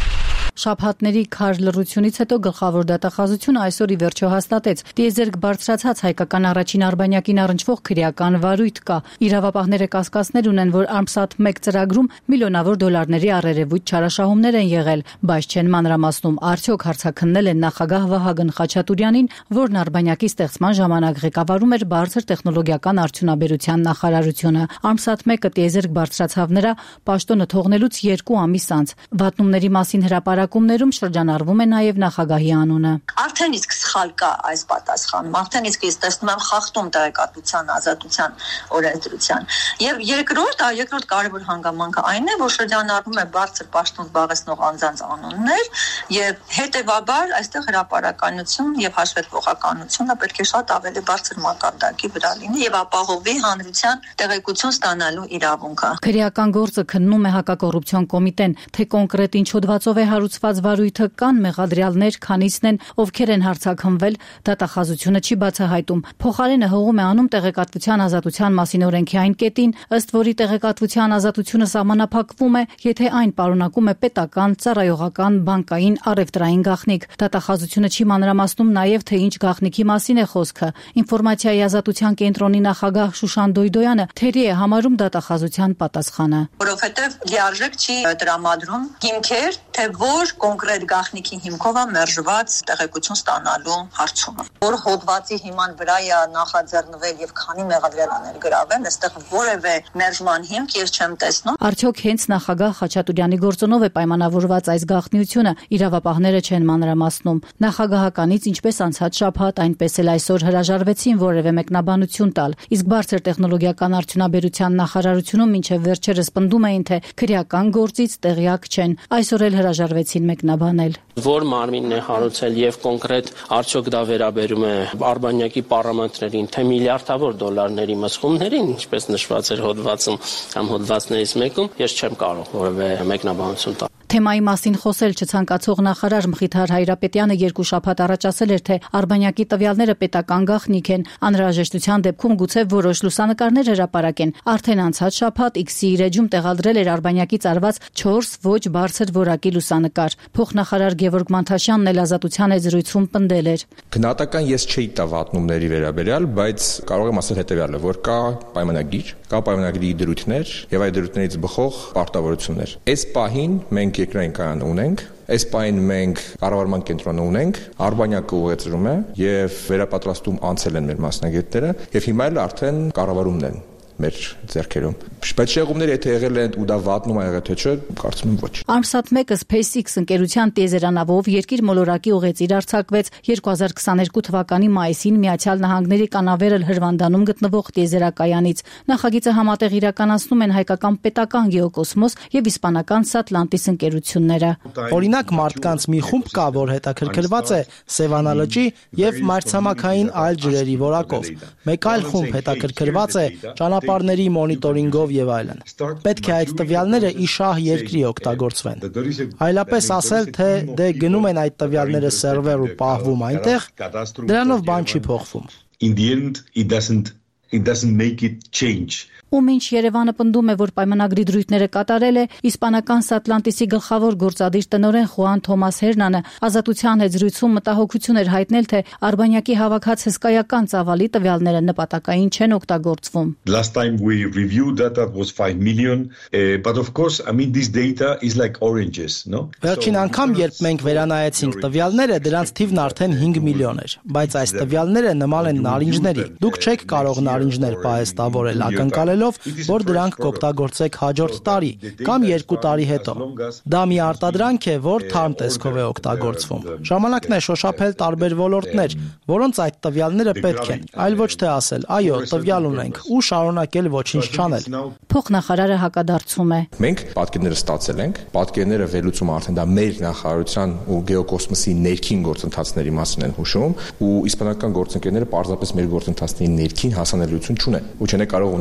Շաբաթների քար լռությունից հետո գլխավոր դատախազությունը այսօր ի վերջո հաստատեց. տիեզերք բարձրացած հայկական առաջին արբանյակին առնչվող քրեական վարույթ կա։ Իրավապահները կասկածներ ունեն, որ Armsat մեկ ծրագրում միլիոնավոր դոլարների առերևույթ չարաշահումներ են եղել, բայց չեն մանրամասնում արդյոք հարցաքննել են նախագահ Վահագն Խաչատուրյանին, որն արբանյակի ստեղծման ժամանակ ղեկավարում էր բարձր տեխնոլոգիական արդյունաբերության նախարարությունը։ Armsat մեկը տիեզերք բարձրացավ նրա պաշտոնը թողնելուց երկու ամիս անց։ Վատնումների մասին հրապարակումներում շրջանառվում է նաև նախագահի անունը։ Արդեն իսկ սխալ կա այս պատասխանում, արդեն իսկ ես տեսնում եմ խախտում տեղեկատվության ազատության օրենսդրության։ Եվ երկրորդ, երկրորդ կարևոր հանգամանքը այն է, որ շրջանառվում է բարձր պաշտոն զբաղեցնող անձանց անուններ եւ հետեւաբար այստեղ հրապարականություն եւ հաշվետվողականությունը պետք է շատ ավելի բարձր մակարդակի վրա լինի եւ ապահովի հանրության տեղեկություն ստանալու իրավունքը։ Քրեական գործը քննում է հակակոռուպցիոն կոմիտեն, թե կոնկրետ ինչ հոդվածով է հարուցված վարույթը, կան մեղադրյալներ, քանիսն են, ովքեր են հարցաքննվել, դատախազությունը չի բացահայտում։ Փոխարենը հողում է անում տեղեկատվության ազատության մասին օրենքի այն կետին, ըստ որի տեղեկատվության ազատությունը սահմանափակվում է, եթե այն պարունակում է պետական, ծառայողական, բանկային, առևտրային գաղտնիք։ Դատախազությունը չի մանրամասնում նաև, թե ինչ գաղտնիքի մասին է խոսքը։ Ինֆորմացիայի ազատության կենտրոնի նախագահ Շուշան Դոյդոյանը թերի է համարում դատախազության պատասխանը։ Որովհետև լիարժեք չի տրամադրում հիմքեր, թե որ կոնկրետ գաղտնիքի հիմքով է մերժված տեղեկություն ստանալու հարցումը։ Որ հոդվածի հիման վրա է նախաձեռնվել եւ քանի մեղադրյալներ գրավել, այստեղ որևէ մերժման հիմք ես չեմ տեսնում։ Արդյոք հենց նախագահ Խաչատուրյանի գործոնով է պայմանավորված այս գաղտնիությունը, իրավապահները չեն մանրամասնում։ Նախագահականից ինչպես անցած շաբաթ, այնպես էլ այսօր հրաժարվեցին որևէ մեկնաբանություն տալ, իսկ բարձր տեխնոլոգիական արդյունաբերության նախարարությունում մինչև վերջերս պնդում էին, թե քրեական գործից տեղյակ չեն։ Այսօր էլ հրաժարվեցին մեկնաբանել։ Որ մարմինն է հարուցել եւ կոնկրետ արդյոք դա վերաբերում է արբանյակի պարամետրերին, թե միլիարդավոր դոլարների մսխումներին, ինչպես նշված էր հոդվածում կամ հոդվածներից մեկում, ես չեմ կարող որևէ մեկնաբանություն տալ։ Թեմայի մասին խոսել չցանկացող նախարար Մխիթար Հայրապետյանը երկու շաբաթ առաջ ասել էր, թե արբանյակի տվյալները պետական գաղտնիք են, անհրաժեշտության դեպքում գուցե որոշ լուսանկարներ հրապարակեն։ Արդեն անցած շաբաթ X-ի իր էջում տեղադրել էր արբանյակից արված չորս ոչ բարձր որակի լուսանկար։ Փոխնախարար Գևորգ Մանթաշյանն էլ ազատության հետ զրույցում պնդել էր. Գնահատական ես չէի տա վատնումների վերաբերյալ, բայց կարող եմ ասել հետեւյալը, որ կա պայմանագիր, կա պայմանագրի դրույթներ եւ այդ դրույթներից բխող պարտավորություններ։ Այս պահին մենք երկրային կայան ունենք, այս պահին մենք կառավարման կենտրոնը ունենք, արբանյակը ուղեցրում է եւ վերապատրաստում անցել են մեր մասնագետները եւ հիմա էլ արդեն կառավարումն են մեր ձեռքերում։ Բայց շեղումները եթե եղել են ու դա վատնում ա եղել թե չէ, կարծում եմ ոչ։ Armsat մեկը SpaceX ընկերության տիեզերանավով երկիր մոլորակի ուղեծիր արձակվեց երկու հազար քսաներկու թվականի մայիսին Միացյալ Նահանգների Կանավերալ հրվանդանում գտնվող տիեզերակայանից։ Նախագիծը համատեղ իրականացնում են հայկական պետական գեոկոսմոս եւ իսպանական Satlantis ընկերությունները։ Օրինակ մարդկանց մի խումբ կա, որ հետաքրքրված է Սևանա լճի եւ մայրցամաքային այլ ջրերի որակով։ Մեկ այլ խումբ հետաքրքրված է ճանապարհների մոնիտորինգով եւ այլն։ Պետք է այդ տվյալները իշահ երկրի օգտագործվեն։ Այլապես ասել, թե դե գնում են այդ տվյալները սերվեր ու պահվում այնտեղ, դրանով բան չի փոխվում։ In the end it doesn't it doesn't make it change. Ու մինչ Երևանը պնդում է, որ պայմանագրի դրույթները կատարել է, իսպանական Satlantis-ի գլխավոր գործադիր տնօրեն Խուան Թոմաս Հերնանը ազատության հետ զրույցում մտահոգություն էր հայտնել, թե արբանյակի հավաքած հսկայական ծավալի տվյալները նպատակային չեն օգտագործվում։ Last time we reviewed that that was five million, uh, but of course I mean this data is like oranges, no? Վերջին անգամ երբ մենք վերանայեցինք տվյալները, դրանց թիվն արդեն հինգ միլիոն էր, բայց այս տվյալները նման են նարինջների։ Դուք չեք կարող նարինջներ պահեստավորել ակնկալել որ դրանք կօգտագործեք հաջորդ տարի կամ երկու տարի հետո։ Դա մի արտադրանք է, որ թարմ տեսքով է օգտագործվում։ Ժամանակն է շոշափել տարբեր ոլորտներ, որոնց այդ տվյալները պետք են, այլ ոչ թե ասել, այո, տվյալ ունենք ու շարունակել ոչինչ չանել։ Փոխնախարարը հակադարձում է. Մենք պատկերները ստացել ենք, պատկերները վերլուծումը արդեն դա մեր նախարարության ու գեոկոսմոսի ներքին գործընթացների մասին են հուշում, ու իսպանական գործընկերները պարզապես մեր գործընթացների ներքին հասանելիություն չունեն ու չեն կարող ունենալ։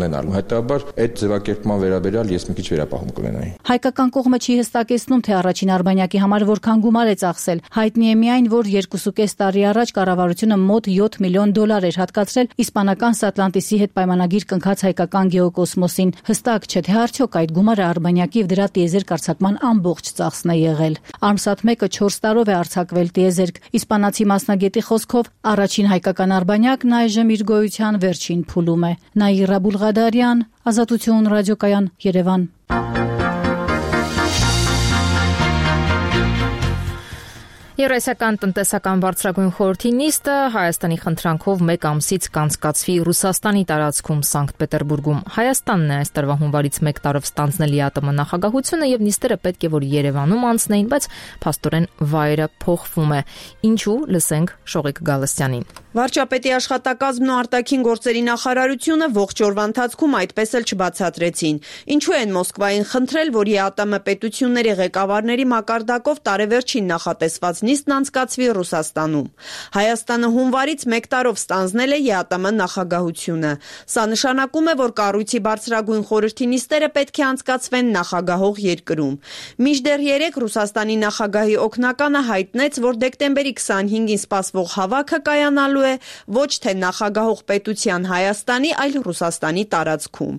հետաբար այդ ձևակերպման վերաբերյալ ես մի քիչ վերապահում կունենայի։ Հայկական կողմը չի հստակեցնում, թե առաջին արբանյակի համար որքան գումար է ծախսել։ Հայտնի է միայն, որ երկուսուկես տարի առաջ կառավարությունը մոտ յոթ միլիոն դոլար էր հատկացրել իսպանական Սատլանտիսի հետ պայմանագիր կնքած հայկական գեոկոսմոսին։ Հստակ չէ, թե արդյոք այդ գումարը արբանյակի եւ դրա տիեզերք արձակման ամբողջ ծախսն է եղել։ Արմսատ մեկը չորս տարով է արձակվել տիեզերք։ Իսպանացի մասնագետի խոսքով առաջին հայկական արբանյակն այժմ իր գոյության վերջին փուլում է։ Նաիրա Բուլղադարյան, Ազատություն ռադիոկայան, Երևան։ Եվրասիական տնտեսական բարձրագույն խորհրդի նիստը Հայաստանի խնդրանքով մեկ ամսից կանցկացվի Ռուսաստանի տարածքում Սանկտ Պետերբուրգում։ Հայաստանն է այս տարվա հունվարից մեկ տարով ստանձնել ԵԱՏՄ նախագահությունը եւ նիստերը պետք է որ Երևանում անցնեին, բայց փաստորեն վայրը փոխվում է։ Ինչու՞, լսենք Շողիկ Գալստյանին։ Վարչապետի աշխատակազմն ու արտաքին գործերի նախարարությունը ողջ օրվա ընթացքում այդպես էլ չբացատրեցին։ Ինչու են Մոսկվային խնդրել, որ ԵԱՏՄ պետությունների ղեկավարների մակարդակով տարեվերջին նախատեսված նիստն անցկացվի Ռուսաստանում։ Հայաստանը հունվարից մեկ տարով ստանձնել է ԵԱՏՄ նախագահությունը։ Սա նշանակում է, որ կառույցի բարձրագույն խորհրդի նիստերը պետք է անցկացվեն նախագահող երկրում։ Մինչդեռ երեկ Ռուսաստանի նախագահի օգնականը հայտնեց, որ դեկտեմբերի քսանհինգին սպասվող հավաքը կայանալու է ոչ թե նախագահող պետության Հայաստանի, այլ Ռուսաստանի տարածքում։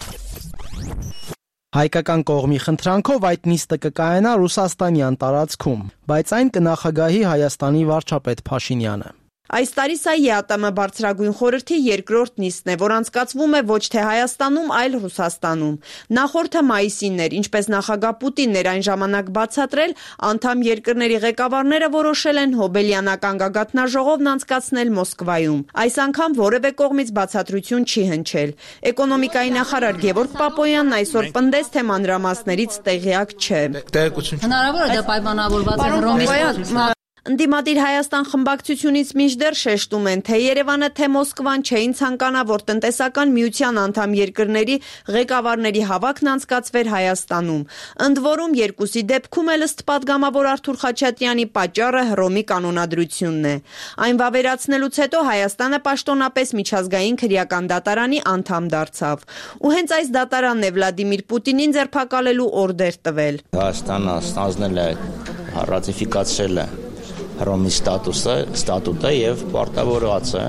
Հայկական կողմի խնդրանքով այդ նիստը կկայանա Ռուսաստանյան տարածքում, բայց այն կնախագահի Հայաստանի վարչապետ Փաշինյանը։ Այս տարի սա ԵԱՏՄ բարձրագույն խորհրդի երկրորդ նիստն է, որ անցկացվում է ոչ թե Հայաստանում, այլ Ռուսաստանում։ Նախորդը մայիսին էր, ինչպես նախագահ Պուտինն էր այն ժամանակ բացատրել, անդամ երկրների ղեկավարները որոշել են հոբելյանական գագաթնաժողովն անցկացնել Մոսկվայում։ Այս անգամ որևէ կողմից բացատրություն չի հնչել։ Էկոնոմիկայի նախարար Գևորգ Պապոյանն այսօր պնդեց, թե մանրամասներից տեղյակ չէ։ Հնարավոր է դա պայմանավորված է Հռոմի Ընդդիմադիր Հայաստան խմբակցությունից մինչդեռ շեշտում են, թե Երևանը, թե Մոսկվան չէին ցանկանա, որ տնտեսական միության անդամ երկրների ղեկավարների հավաքն անցկացվեր Հայաստանում։ Ընդ որում երկուսի դեպքում էլ ըստ падգամավոր Արթուր Խաչատրյանի պատճառը Հռոմի կանոնադրությունն է։ Այն վավերացնելուց հետո Հայաստանը պաշտոնապես միջազգային քրեական դատարանի անդամ դարձավ։ Ու հենց այս դատարանն է Վլադիմիր Պուտինին ձերբակալելու օրդեր տվել։ Հայաստանը ստանձնել է, ռատիֆիկացրել է Հռոմի ստատուսը, ստատուտը եւ պարտավորված է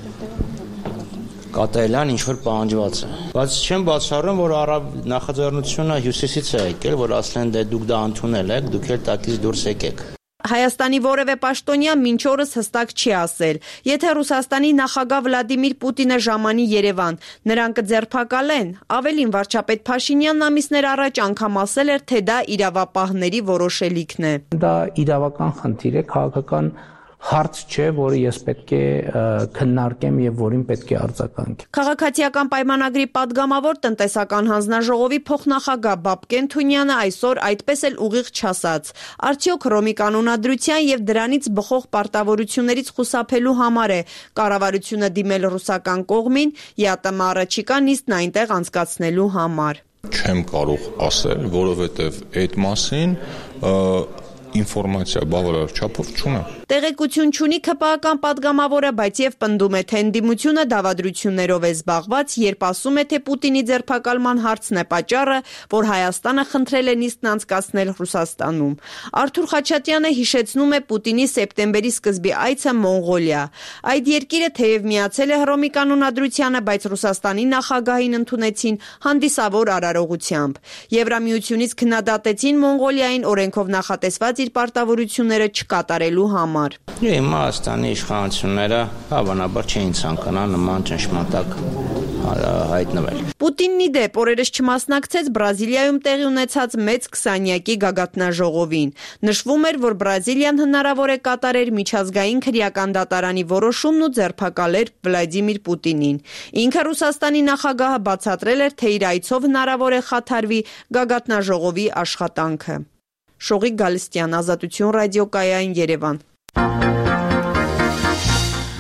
կատարելան ինչ որ պահանջված է։ Բայց չեմ բացառում, որ արաբ նախաձեռնությունը հյուսիսից է եկել, որ ասել են դե դուք դա ընդունել եք, դուք էլ տակից դուրս եկեք։ Հայաստանի որևէ պաշտոնյա մինչ օրս հստակ չի ասել, եթե Ռուսաստանի նախագահ Վլադիմիր Պուտինը ժամանի Երևան, նրան կձերբակալեն։ Ավելին վարչապետ Փաշինյանն ամիսներ առաջ անգամ ասել էր, թե դա իրավապահների որոշելիքն է։ Դա իրավական խնդիր է, քաղաքական հարց չէ, որը ես պետք է քննարկեմ եւ որին պետք է արձագանքեմ։ Քաղաքացիական պայմանագրի падգամավոր տնտեսական հանձնաժողովի փոխնախագահ Բաբկեն Թունյանը այսօր այդպես էլ ուղիղ չասաց։ Արդյոք Հռոմի կանոնադրության եւ դրանից բխող պարտավորություններից խուսափելու համար է կառավարությունը դիմել ռուսական կողմին ԵԱՏՄ առաջիկա նիստն այնտեղ անցկացնելու համար։ Չեմ կարող ասել, որովհետեւ այդ մասին ինֆորմացիա բավարար չափով չունեմ։ Տեղեկություն չունի ՔՊԱ-ական падգամավորը, բայց եւ պնդում է, թե ընդդիմությունը դավադրություններով է զբաղված, երբ ասում է, թե Պուտինի ձերբակալման հարցն է պատճառը, որ Հայաստանը խնդրել է նիստն անցկացնել Ռուսաստանում։ Արթուր Խաչատրյանը հիշեցնում է Պուտինի սեպտեմբերի սկզբի այցը Մոնղոլիա։ Այդ երկիրը թեև միացել է Հռոմի կանոնադրությանը, բայց Ռուսաստանի նախագահին ընդունեցին հանդիսավոր արարողությամբ։ Եվրամիությունից քննադատեցին Մոնղոլիային օրենքով նախատեսված իր պարտավորությունները չկատարելու համար։ Հայաստանի իշխանությունները հավանաբար չէին ցանկանա նման ճնշմարտակ հայտնվել։ Պուտինն ի դեպ օրերս չմասնակցեց Բրազիլիայում տեղի ունեցած մեծ քսանյակի գագաթնաժողովին։ Նշվում էր, որ Բրազիլիան հնարավոր է կատարեր միջազգային քրեական դատարանի որոշումն ու ձերբակալեր Վլադիմիր Պուտինին։ Ինքը Ռուսաստանի նախագահը բացատրել էր, թե իր այցով հնարավոր է խաթարվի գագաթնաժողովի աշխատանքը։ Շողիկ Գալստյան, Ազատություն ռադիոկայան, Երևան։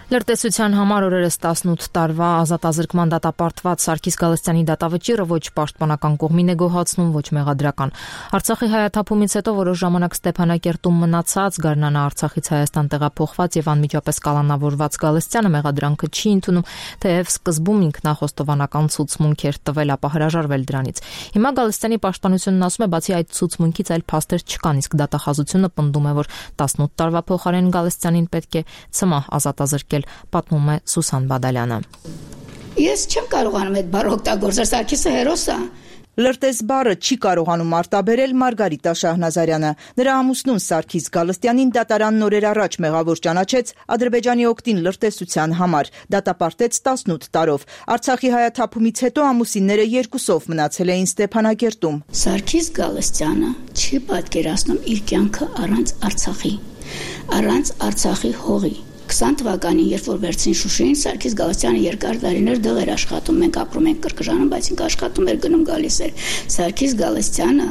Լրտեսության համար օրերս տասնութ տարվա ազատազրկման դատապարտված Սարգիս Գալստյանի դատավճիռը ոչ պաշտպանական կողմին է գոհացնում, ոչ մեղադրական։ Արցախի հայաթափումից հետո որոշ ժամանակ Ստեփանակերտում մնացած, գարնանա Արցախից Հայաստան տեղափոխված եւ անմիջապես կալանավորված Գալստյանը մեղադրանքը չի ընդունում, թեև սկզբում ինքնախոստովանական ցուցմունք էր տվել, ապա հրաժարվել դրանից։ Հիմա Գալստյանի պաշտպանությունն ասում է, բացի այդ ցուցմունքից այլ փաստեր չկան, իսկ դատախազությունը պնդում է, որ տասնութ տարվա փոխարեն Գալստյանին պետք է ցմահ ազատազրկել, պատմում է Սուսան Բադալյանը։ Ես չեմ կարողանում այդ բառը օգտագործել, Սարգիսը հերոս է։ Լրտես բառը չի կարողանում արտաբերել Մարգարիտա Շահնազարյանը։ Նրա ամուսնուն Սարգիս Գալստյանին դատարանն օրեր առաջ մեղավոր ճանաչեց Ադրբեջանի օգտին լրտեսության համար, դատապարտեց տասնութ տարով։ Արցախի հայաթափումից հետո ամուսինները երկուսով մնացել էին Ստեփանակերտում։ Սարգիս Գալստյանը չի պատկերացնում իր կյանքը առանց Արցախի, առանց Արցախի հողի։ քսան թվականին, երբ որ վերցին Շուշին, Սարգիս Գալստյանը երկար տարիներ դեղ էր աշխատում, մենք ապրում ենք Կրկժանում, բայց ինքը աշխատում էր, գնում գալիս էր։ Սարգիս Գալստյանը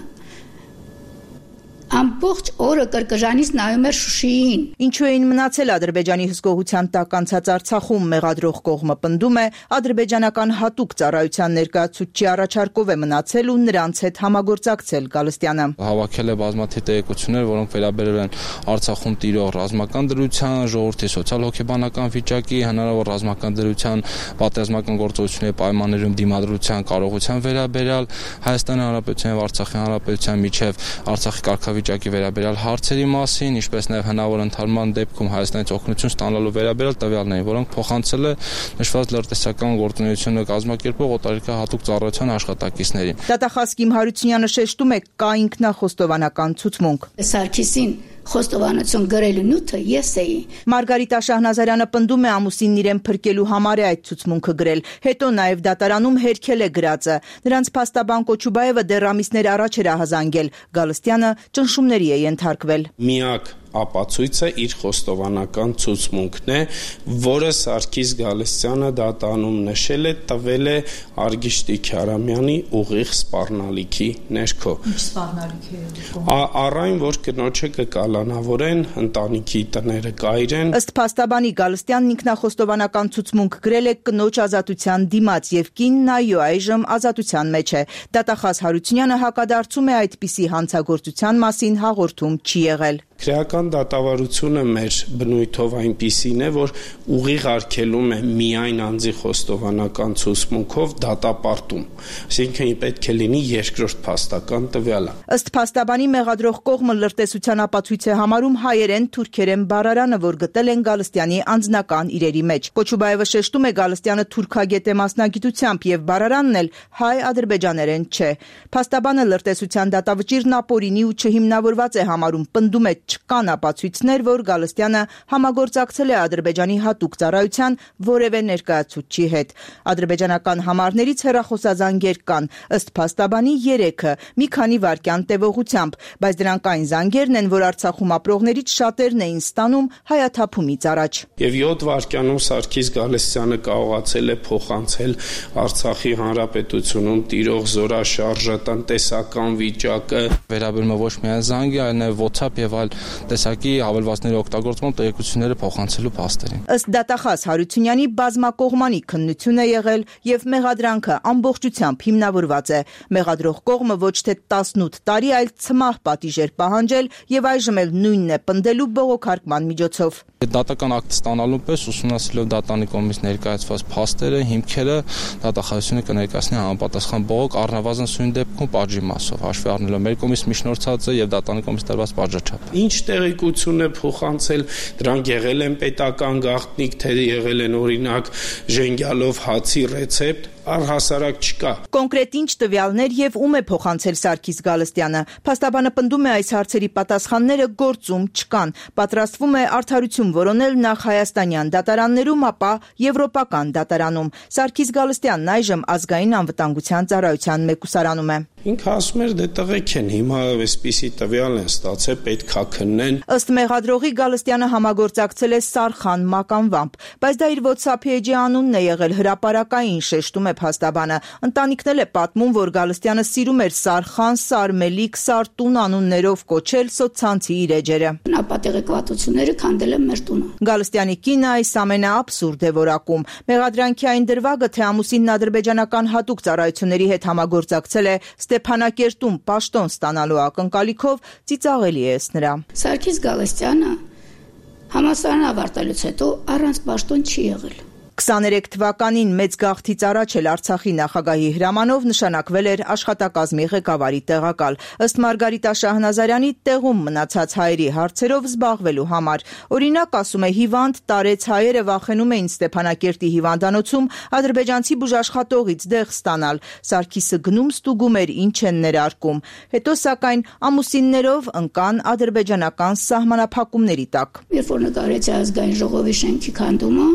ամբողջ օրը Կրկժանից նայում էր Շուշիին։ Ինչու էին մնացել Ադրբեջանի հսկողության տակ անցած Արցախում մեղադրող կողմը պնդում է, ադրբեջանական հատուկ ծառայության ներկայացուցչի առաջարկով է մնացել ու նրանց հետ համագործակցել Գալստյանը։ Հավաքել է բազմաթիվ տեղեկություններ, որոնք վերաբերել են Արցախում տիրող ռազմական դրության, ժողովրդի սոցիալ-հոգեբանական վիճակի, հնարավոր ռազմական դրության, պատերազմական գործողությունների պայմաններում դիմադրության կարողության վերաբերյալ Հայաստանի Հանրապետության եւ Արցախի Հանրապետության միջև Արցախի կարգավիճակի վերաբերյալ հարցերի մասին, ինչպես նաև հնարավոր ընդհանրման դեպքում Հայաստանից օգնություն ստանալու վերաբերյալ տվյալներին, որոնք փոխանցել է նշված լրտեսական գործունեությունը կազմակերպող օտարերկրահատուկ ծառայության աշխատակիցներին։ Դատախազ Կիմ Հարությունյանը շեշտում է, կա ինքնախոստովանական ցուցմունք։ Սարգիսին խոստովանություն գրելու նյութը ես էի։ Մարգարիտա Շահնազարյանը պնդում է ամուսինն իրեն փրկելու համար է այդ ցուցմունքը գրել, հետո նաև դատարանում հերքել է գրածը։ Նրանց փաստաբան Կոչուբաևը դեռ ամիսներ առաջ էր ահազանգել, Գալստյանը ճնշումների է ենթարկվել։ Միակ ապացույցը իր խոստովանական ցուցմունքն է, որը Սարգիս Գալստյանը դատանում նշել է, տվել է Արգիշտի Քյարամյանի ուղիղ սպառնալիքի ներքո։ Ինչ սպառնալիք է։ Առայն որ կնոջը կկալանավորեն, ընտանիքի տները կայրեն։ Ըստ փաստաբանի Գալստյանն ինքնախոստովանական ցուցմունք գրել է կնոջ ազատության դիմաց եւ կինն այո այժմ ազատության մեջ է։ Դատախազ Հարությունյանը հակադարձում է այդպիսի հանցագործության մասին հաղորդում չի եղել։ Քրեական դատավարությունը մեր բնույթով այնպիսին է, որ ուղիղ արգելում է միայն անձի խոստովանական ցուցմունքով դատապարտում, այսինքն պետք է լինի երկրորդ փաստական տվյալը։ Ըստ փաստաբանի մեղադրող կողմը լրտեսության ապացույց է համարում հայերեն թուրքերեն բառարանը, որ գտել են Գալստյանի անձնական իրերի մեջ։ Կոչուբաևը շեշտում է Գալստյանը թուրքագետ է մասնագիտությամբ եւ բառարանն էլ հայ-ադրբեջաներեն չէ։ Փաստաբանը լրտեսության դատավճիռն ապօրինի ու չհիմնավորված է համարում, պնդում է չկան ապացույցներ, որ Գալստյանը համագործակցել է Ադրբեջանի հատուկ ծառայության որևէ ներկայացուցչի հետ։ Ադրբեջանական համարներից հեռախոսազանգեր կան, ըստ փաստաբանի երեքը, մի քանի վայրկյան տևողությամբ, բայց դրանք այն զանգերն են, որ Արցախում ապրողներից շատերն էին ստանում հայաթափումից առաջ։ Եվ յոթ վայրկյանում Սարգիս Գալստյանը կարողացել է փոխանցել Արցախի Հանրապետությունում տիրող զորաշարժը, տնտեսական վիճակը, վերաբերում է ոչ միայն զանգի, այլ նաև WhatsApp եւ այլ տեսակի հավելվածների օգտագործման տեղեկությունները փոխանցելու փաստերին։ Ըստ դատախազ Հարությունյանի բազմակողմանի քննություն է եղել եւ մեղադրանքը ամբողջությամբ հիմնավորված է։ Մեղադրող կողմը ոչ թե տասնութ տարի, այլ ցմահ պատիժ էր պահանջել եւ այժմ էլ նույնն է պնդելու բողոքարկման միջոցով։ Դատական ակտ ստանալու պես ուսումնասիրելով դատանի կողմից ներկայացված փաստերը, հիմքերը, դատախազությունը կներկայացնի համապատասխան բողոք առնվազն սույն դեպքում պատժի մասով, հաշվի առնելով մեր կողմից միջնորդածը եւ դատանի կողմից տրված պատժաչափը։ Ինչ տեղեկություն է փոխանցել, դրանք եղել են պետական գաղտնիք, թե եղել են օրինակ ժենգյալով հացի ռեցեպտ, առհասարակ չկա։ Կոնկրետ ինչ տվյալներ եւ ում է փոխանցել Սարգիս Գալստյանը։ Փաստաբանը պնդում է այս հարցերի պատասխանները գործում չկան։ Պատրաստվում է արդարություն որոնել նախ հայաստանյան դատարաններում, ապա եվրոպական դատարանում։ Սարգիս Գալստյանն այժմ ազգային անվտանգության ծառայության մեկուսարանում է։ Ինքը ասում էր դե տղեկ են, հիմա այսպիսի տվյալ են ստացել, պետք է քննեն։ Ըստ մեղադրողի Գալստյանը համագործակցել է Սարխան մականվամբ, բայց դա իր WhatsApp-ի էջի անունն է եղել հրապարակային, շեշտում է փաստաբանը։ Ընտանիքն է պատմում, որ Գալստյանը սիրում էր Սարխան, Սարմելիք, Սարտուն անուններով կոչել սոցցանցի իր էջերը։ Նա պատեղեկատվությունները քանդել է մեր տունը։ Գալստյանի կինը այս ամենը աբսուրդ է որակում։ Մեղադրանքի այն դրվագը, թե ամուսինն ադրբեջանական հատուկ ծառայությունների հետ համագործակցել է Ստեփանակերտում պաշտոն ստանալու ակնկալիքով, ծիծաղելի է ըստ նրա։ Սարգիս Գալստյանը համալսարան ավարտելուց հետո առանց պաշտոն չի եղել։ քսաներեք թվականին մեծ գաղթից առաջ էլ Արցախի նախագահի հրամանով նշանակվել էր աշխատակազմի ղեկավարի տեղակալ։ Ըստ Մարգարիտա Շահնազարյանի, տեղում մնացած հայերի հարցերով զբաղվելու համար։ Օրինակ, ասում է, հիվանդ տարեց հայերը վախենում էին Ստեփանակերտի հիվանդանոցում ադրբեջանցի բուժաշխատողից դեղ ստանալ։ Սարգիսը գնում ստուգում էր, ինչ են ներարկում։ Հետո, սակայն, ամուսիններով ընկան ադրբեջանական սահմանափակումների տակ։ Երբ որ նկարեցի ազգային ժողովի շենքի քանդումը,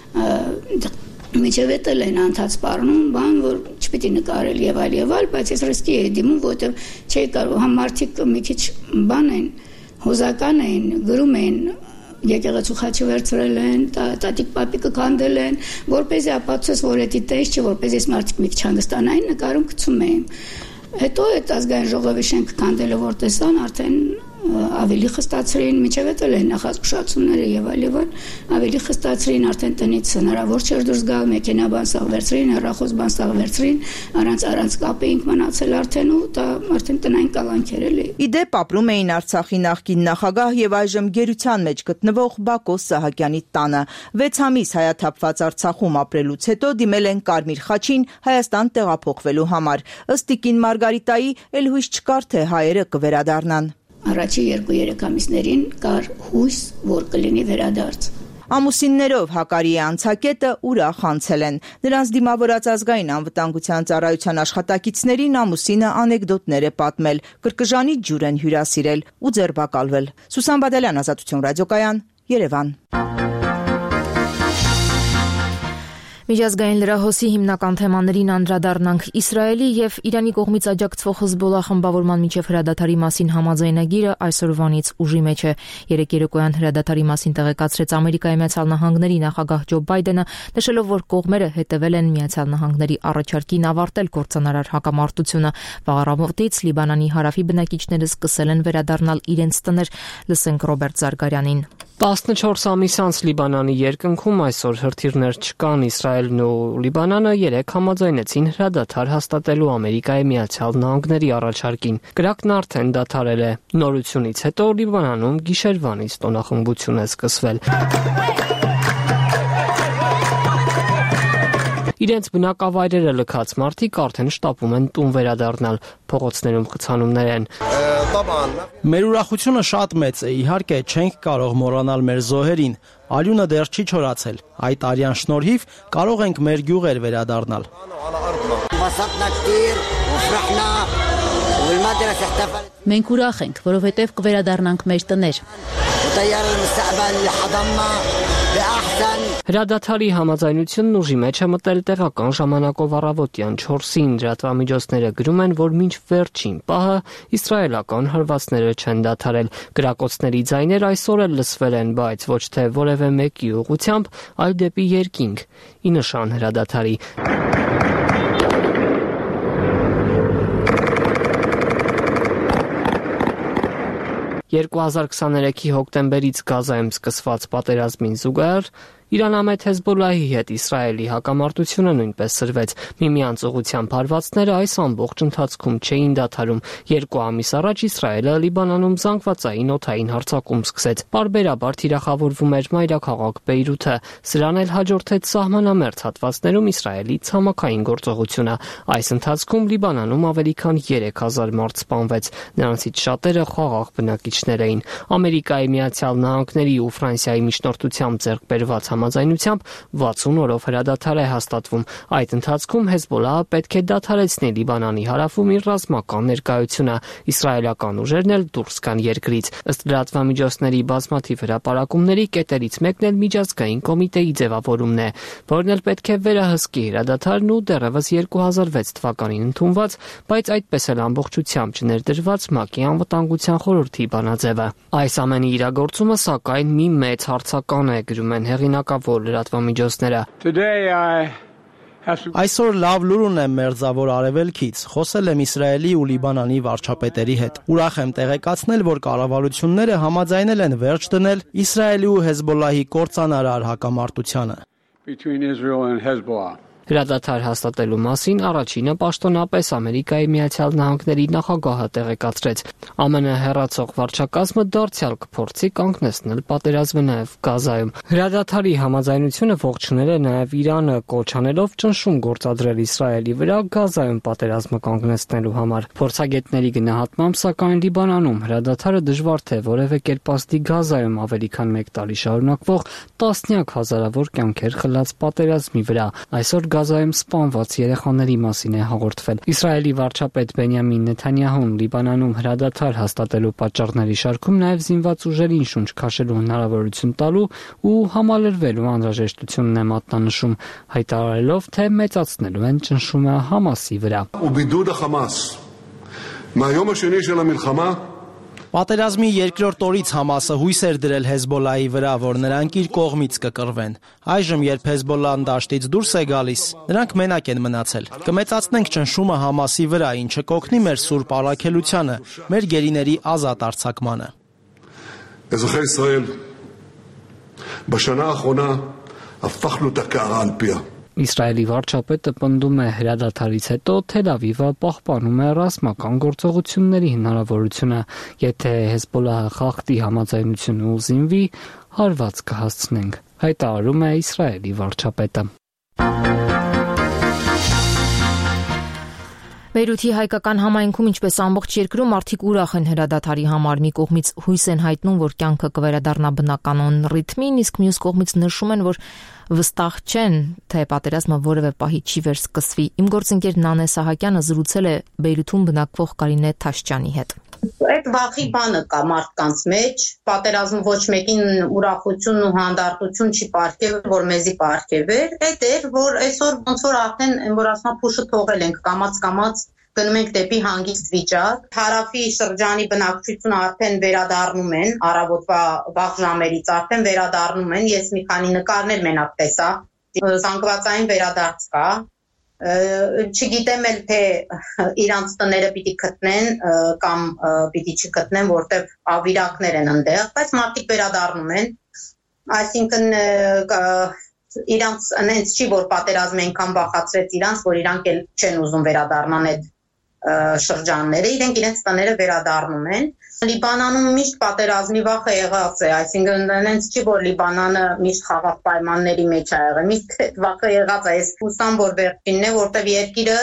միջև էլ են անցած սպառնում, բան, որ չպիտի նկարել եւ այլ եւ այլ, բայց ես ռիսկի էի դիմում, որտեղ չէի կարող, համ մարդիկ մի քիչ բան են, հոզական են, գրում են, եկեղեցու խաչը վերցրել են, տատիկ պապիկը քանդել են, որպեսզի ապացուցես, որ էդի տես չէ, որպեսզի ես մարդիկ մի քիչ հանգստանային, նկարում գցում էին։ Հետո այդ ազգային ժողովի շենքը քանդելը որ տեսան, արդեն ավելի խստացրին, միջև էլ են նախազգուշացումները եւ այլ եւ այլ, ավելի խստացրին, արդեն տնից հնարավոր չէր դուրս գալ, մեքենաբան սաղ վերցրին, հեռախոս բան սաղ վերցրին, առանց առանց կապ էինք մնացել արդեն ու դա արդեն տնային կալանքեր էլի։ Իդեպ ապրում էին Արցախի նախկին նախագահ եւ այժմ գերության մեջ գտնվող Բակո Սահակյանի տանը։ վեց ամիս հայաթափված Արցախում ապրելուց հետո դիմել են Կարմիր խաչին Հայաստան տեղափոխվելու համար։ Ըստ Տիկին Մարգարիտայի, էլ հույս չկար, թե հայերը կվերադառնան։ Առաջի երկու-երեք ամիսներին կար հույս, որ կլինի վերադարձ։ Ամուսիններով Հակարիի անցակետը ուրախ անցել են։ Նրանց դիմավորած ազգային անվտանգության ծառայության աշխատակիցներին ամուսինը անեկդոտներ է պատմել, կրկժանի ջուր են հյուրասիրել ու ձերբակալվել։ Սուսան Բադալյան, Ազատություն ռադիոկայան, Երևան։ Միջազգային լրահոսի հիմնական թեմաներին անդրադառնանք։ Իսրայելի եւ Իրանի կողմից աջակցվող Հզբոլա խմբավորման միջև հրադադարի մասին համաձայնագիրը այսօրվանից ուժի մեջ է։ Երեկ երեկոյան հրադադարի մասին տեղեկացրեց Ամերիկայի Միացյալ Նահանգների նախագահ Ջո Բայդենը, նշելով, որ կողմերը հետևել են Միացյալ Նահանգների առաջարկին ավարտել կործանարար հակամարտությունը։ Վաղ առավոտից Լիբանանի հարավի բնակիչները սկսել են վերադառնալ իրենց տներ։ Լսենք Ռոբերտ Զարգարյանին։ տասնչորս ամիս անց Լիբանանի երկնքում այսօր հրթիռներ չկան։ Իսրայելն ու Լիբանանը երեք համաձայնեցին հրադադար հաստատելու Ամերիկայի Միացյալ Նահանգների առաջարկին։ Կրակն արդեն դադարել է։ Նորությունից հետո Լիբանանում գիշերվանից տոնախմբություն է սկսվել։ Իրենց բնակավայրերը լքած մարդիկ արդեն շտապում են տուն վերադառնալ, փողոցներում խցանումներ են։ Մեր ուրախությունը շատ մեծ է, իհարկե չենք կարող մոռանալ մեր զոհերին, արյունը դեռ չի չորացել, այդ արյան շնորհիվ կարող ենք մեր գյուղեր վերադառնալ։ Մենք ուրախ ենք, որովհետև կվերադառնանք մեր տներ։ Հրադադարի համաձայնությունն ուժի մեջ է մտել տեղական ժամանակով առավոտյան չորսին։ Լրատվամիջոցները գրում են, որ մինչ վերջին պահը իսրայելական հարվածները չեն դադարել։ Կրակոցների ձայներ այսօր էլ լսվել են, բայց ոչ թե որևէ մեկի ուղղությամբ, այլ դեպի երկինք, ի նշան հրադադարի։ երկու հազար քսաներեքի հոկտեմբերից Գազայում սկսված պատերազմին զուգահեռ Իրանամետ Հեզբոլլահի հետ Իսրայելի հակամարտությունը նույնպես սրվեց։ Միմյանց ուղղությամբ հարվածները այս ամբողջ ընթացքում չէին դադարում։ Երկու ամիս առաջ Իսրայելը Լիբանանում զանգվածային օդային հարձակում սկսեց։ Պարբերաբար թիրախավորվում էր մայրաքաղաք Բեյրութը։ Սրան էլ հաջորդեց սահմանամերձ հատվածներում Իսրայելի ցամաքային գործողությունը։ Այս ընթացքում Լիբանանում ավելի քան երեք հազար մարդ սպանվեց։ Նրանցից շատերը խաղաղ բնակիչներ էին։ Ամերիկայի Միացյալ Նահանգների ու Ֆրանսիայի միջնորդությամբ ձեռք բերված համաձայնությամբ վաթսուն օրով հրադադար է հաստատվում։ Այդ ընթացքում Հեզբոլլահը պետք է դադարեցնի Լիբանանի հարավում իր ռազմական ներկայությունը, իսրայելական ուժերն էլ դուրս գան երկրից։ Ըստ լրատվամիջոցների բազմաթիվ հրապարակումների կետերից մեկն էլ միջազգային կոմիտեի ձևավորումն է, որն էլ պետք է վերահսկի հրադադարն ու դեռևս երկու հազար վեց թվականին ընդունված, բայց այդպես էլ ամբողջությամբ չներդրված ՄԱԿ-ի անվտանգության խորհրդի բանաձևը։ Այս ամենի իրագործումը սակայն մի մեծ հարցական է, գրում են հեղինակավոր լրատվամիջոցները։ Today I Այսօր լավ լուր ունեմ մերձավոր արևելքից։ Խոսել եմ Իսրայելի ու Լիբանանի վարչապետերի հետ։ Ուրախ եմ տեղեկացնել, որ կառավարությունները համաձայնել են վերջ դնել Իսրայելի ու Հեզբոլլահի կործանարար հակամարտությանը։ Հրադադար հաստատելու մասին առաջինը պաշտոնապես Ամերիկայի Միացյալ Նահանգների նախագահը տեղեկացրեց։ ԱՄՆ հեռացող վարչակազմը դարձյալ կփորձի կանգնեցնել պատերազմը նաև Գազայում։ Հրադադարի համաձայնությունը ողջունել է նաև Իրանը, կոչ անելով ճնշում գործադրել Իսրայելի վրա Գազայում պատերազմը կանգնեցնելու համար։ Փորձագետների գնահատմամբ, սակայն Լիբանանում հրադադարը դժվար թե որևէ կերպ ազդի Գազայում ավելի քան մեկ տարի շարունակվող տասնյակ հազարավոր կյանքեր խլած պատերազմի վրա։ Այսօր Գազայում սպանված երեխաների մասին է հաղորդվել։ Իսրայելի վարչապետ Բենյամին Նեթանյահուն Լիբանանում հրադադար հաստատելու պատճառների շարքում նաև զինված ուժերին շունչ քաշելու հնարավորություն տալու ու համալրվելու անհրաժեշտությունն է մատնանշում, հայտարարելով, թե մեծացնելու են ճնշումը Համասի վրա։ Պատերազմի երկրորդ օրից Համասը հույս էր դրել Հեզբոլլահի վրա, որ նրանք իր կողմից կկռվեն։ Այժմ, երբ Հեզբոլլահն դաշտից դուրս է գալիս, նրանք մենակ են մնացել։ Կմեծացնենք ճնշումը Համասի վրա, ինչը կօգնի մեր սուրբ առաքելությանը, մեր գերիների ազատ արձակմանը։ אזרחי ישראל, בשנה האחרונה הפכנו את הקערה על פיה. Իսրայելի վարչապետը պնդում է հրադադարից հետո Թել Ավիվը պահպանում է ռազմական գործողությունների հնարավորությունը, եթե Հեզբոլլահը խախտի համաձայնությունը ու զինվի, հարված կհասցնենք, հայտարարում է Իսրայելի վարչապետը։ Բեյրութի հայկական համայնքում, ինչպես ամբողջ երկրում, մարդիկ ուրախ են հրադադարի համար, մի կողմից հույս են հայտնում, որ կյանքը կվերադառնա բնականon ռիթմին, իսկ մյուս կողմից նշում են, որ վստահ չեն, թե պատերազմը որևէ պահի չի վերսկսվի։ Իմ գործընկեր Նանե Սահակյանը զրուցել է Բեյրութում բնակվող Կարինե Թաշճյանի հետ։ Այդ վախի բանը կա մարդկանց մեջ, պատերազմը ոչ մեկին ուրախություն ու հանդարտություն չի պարգևել, որ մեզի պարգևեր, այդ էր, որ այսօր ոնց որ արդեն որ ասма փուշը թողել ենք, կամած կամած գնում ենք դեպի հանգիստ վիճակ։ Հարավի շրջանի բնակչությունը արդեն վերադառնում են, առավոտվա վաղ ժամերից արդեն վերադառնում են, ես մի քանի նկարներ մենակ տեսա, զանգվածային վերադարձ կա։ Չգիտեմ էլ թե իրանց տները պիտի գտնեն կամ պիտի չգտնեն, որտեղ ավիրակներ են այնտեղ, բայց մարդիկ վերադառնում են, այսինքն իրանց այնց չի, որ պատերազմը այնքան բախացրեց իրանց, որ իրանք էլ չեն ուզում վերադառնան այդ շրջանները, իրենք իրենց տները վերադառնում են։ Լիբանանում միշտ պատերազմի վախը եղած է, այսինքն այնց չի, որ Լիբանանը միշտ խաղաղ պայմանների մեջ է եղել, միշտ այդ վախը եղած է, ես հուսամ, որ վերջինն է, որտեղ երկիրը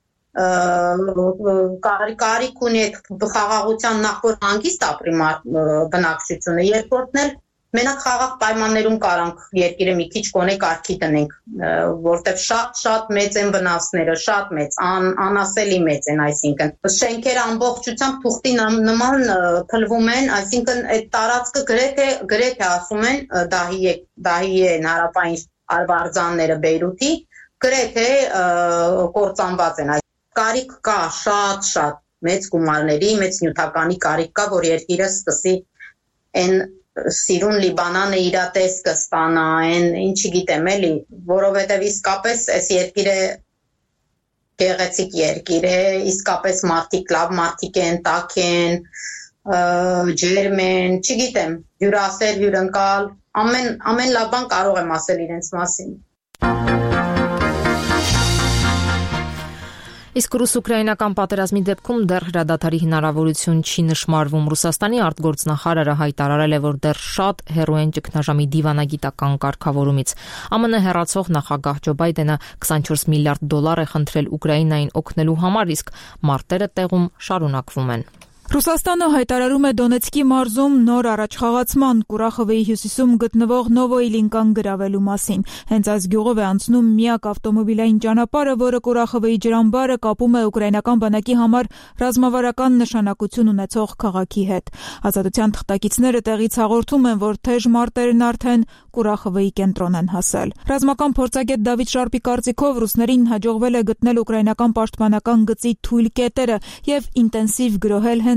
կարիք ունի այդ խաղաղության նախ որ հանգիստ ապրի բնակչությունը, երկրորդն էլ մենակ խաղաղ պայմաններում կարանք երկիրը մի քիչ գոնե կարգի տնենք, որտեղ շատ շատ մեծ են վնասները, շատ մեծ, ան, անասելի մեծ են, այսինքն շենքերը ամբողջությամբ թուղթի նման փլվում են, այսինքն այդ տարածքը գրեթե գրեթե ասում են դահիե դահիե հարավային արվարձանները Բեյրութի գրեթե կործանված են, կարիք կա շատ շատ մեծ գումարների, մեծ նյութականի կարիք կա, որ երկիրը սկսի այն սիրուն Լիբանանը իրա տեսքը ստանա, այն ինչի գիտեմ էլի, որովհետև իսկապես այս երկիրը գեղեցիկ երկիր է, իսկապես մարդիկ լավ մարդիկ են, տաք են, ջերմ են, չգիտեմ, հյուրասեր, հյուրընկալ, ամեն ամեն լավ բան կարող եմ ասել իրենց մասին։ Իսկ ռուս-ուկրաինական պատերազմի դեպքում դեռ հրադադարի հնարավորություն չի նշмарվում։ Ռուսաստանի արտգործնախարարը հայտարարել է, որ դեռ շատ հեռու են ճգնաժամի դիվանագիտական կարգավորումից։ ԱՄՆ հեռացող նախագահ Ջո Բայդենը քսանչորս միլիարդ դոլար է խնդրել Ուկրաինային օգնելու համար, իսկ մարտերը տեղում շարունակվում են։ Ռուսաստանը հայտարարում է Դոնեցկի մարզում նոր առաջխաղացման Կուրախովեի հյուսիսում գտնվող Նովոիլինկան գրավելու մասին։ Հենց այս գյուղով է անցնում միակ ավտոմոբիլային ճանապարհը, որը Կուրախովեի ջրամբարը կապում է ուկրաինական բանակի համար ռազմավարական նշանակություն ունեցող քաղաքի հետ։ Ազատության թղթակիցները տեղից հաղորդում են, որ թեժ մարտերն արդեն Կուրախովեի կենտրոն են հասել։ Ռազմական փորձագետ Դավիթ Շարպի կարծիքով ռուսներին հաջողվել է գտնել ուկրաինական պաշտպանական գծի թույլ կետերը եւ ինտենսիվ գրոհել հենց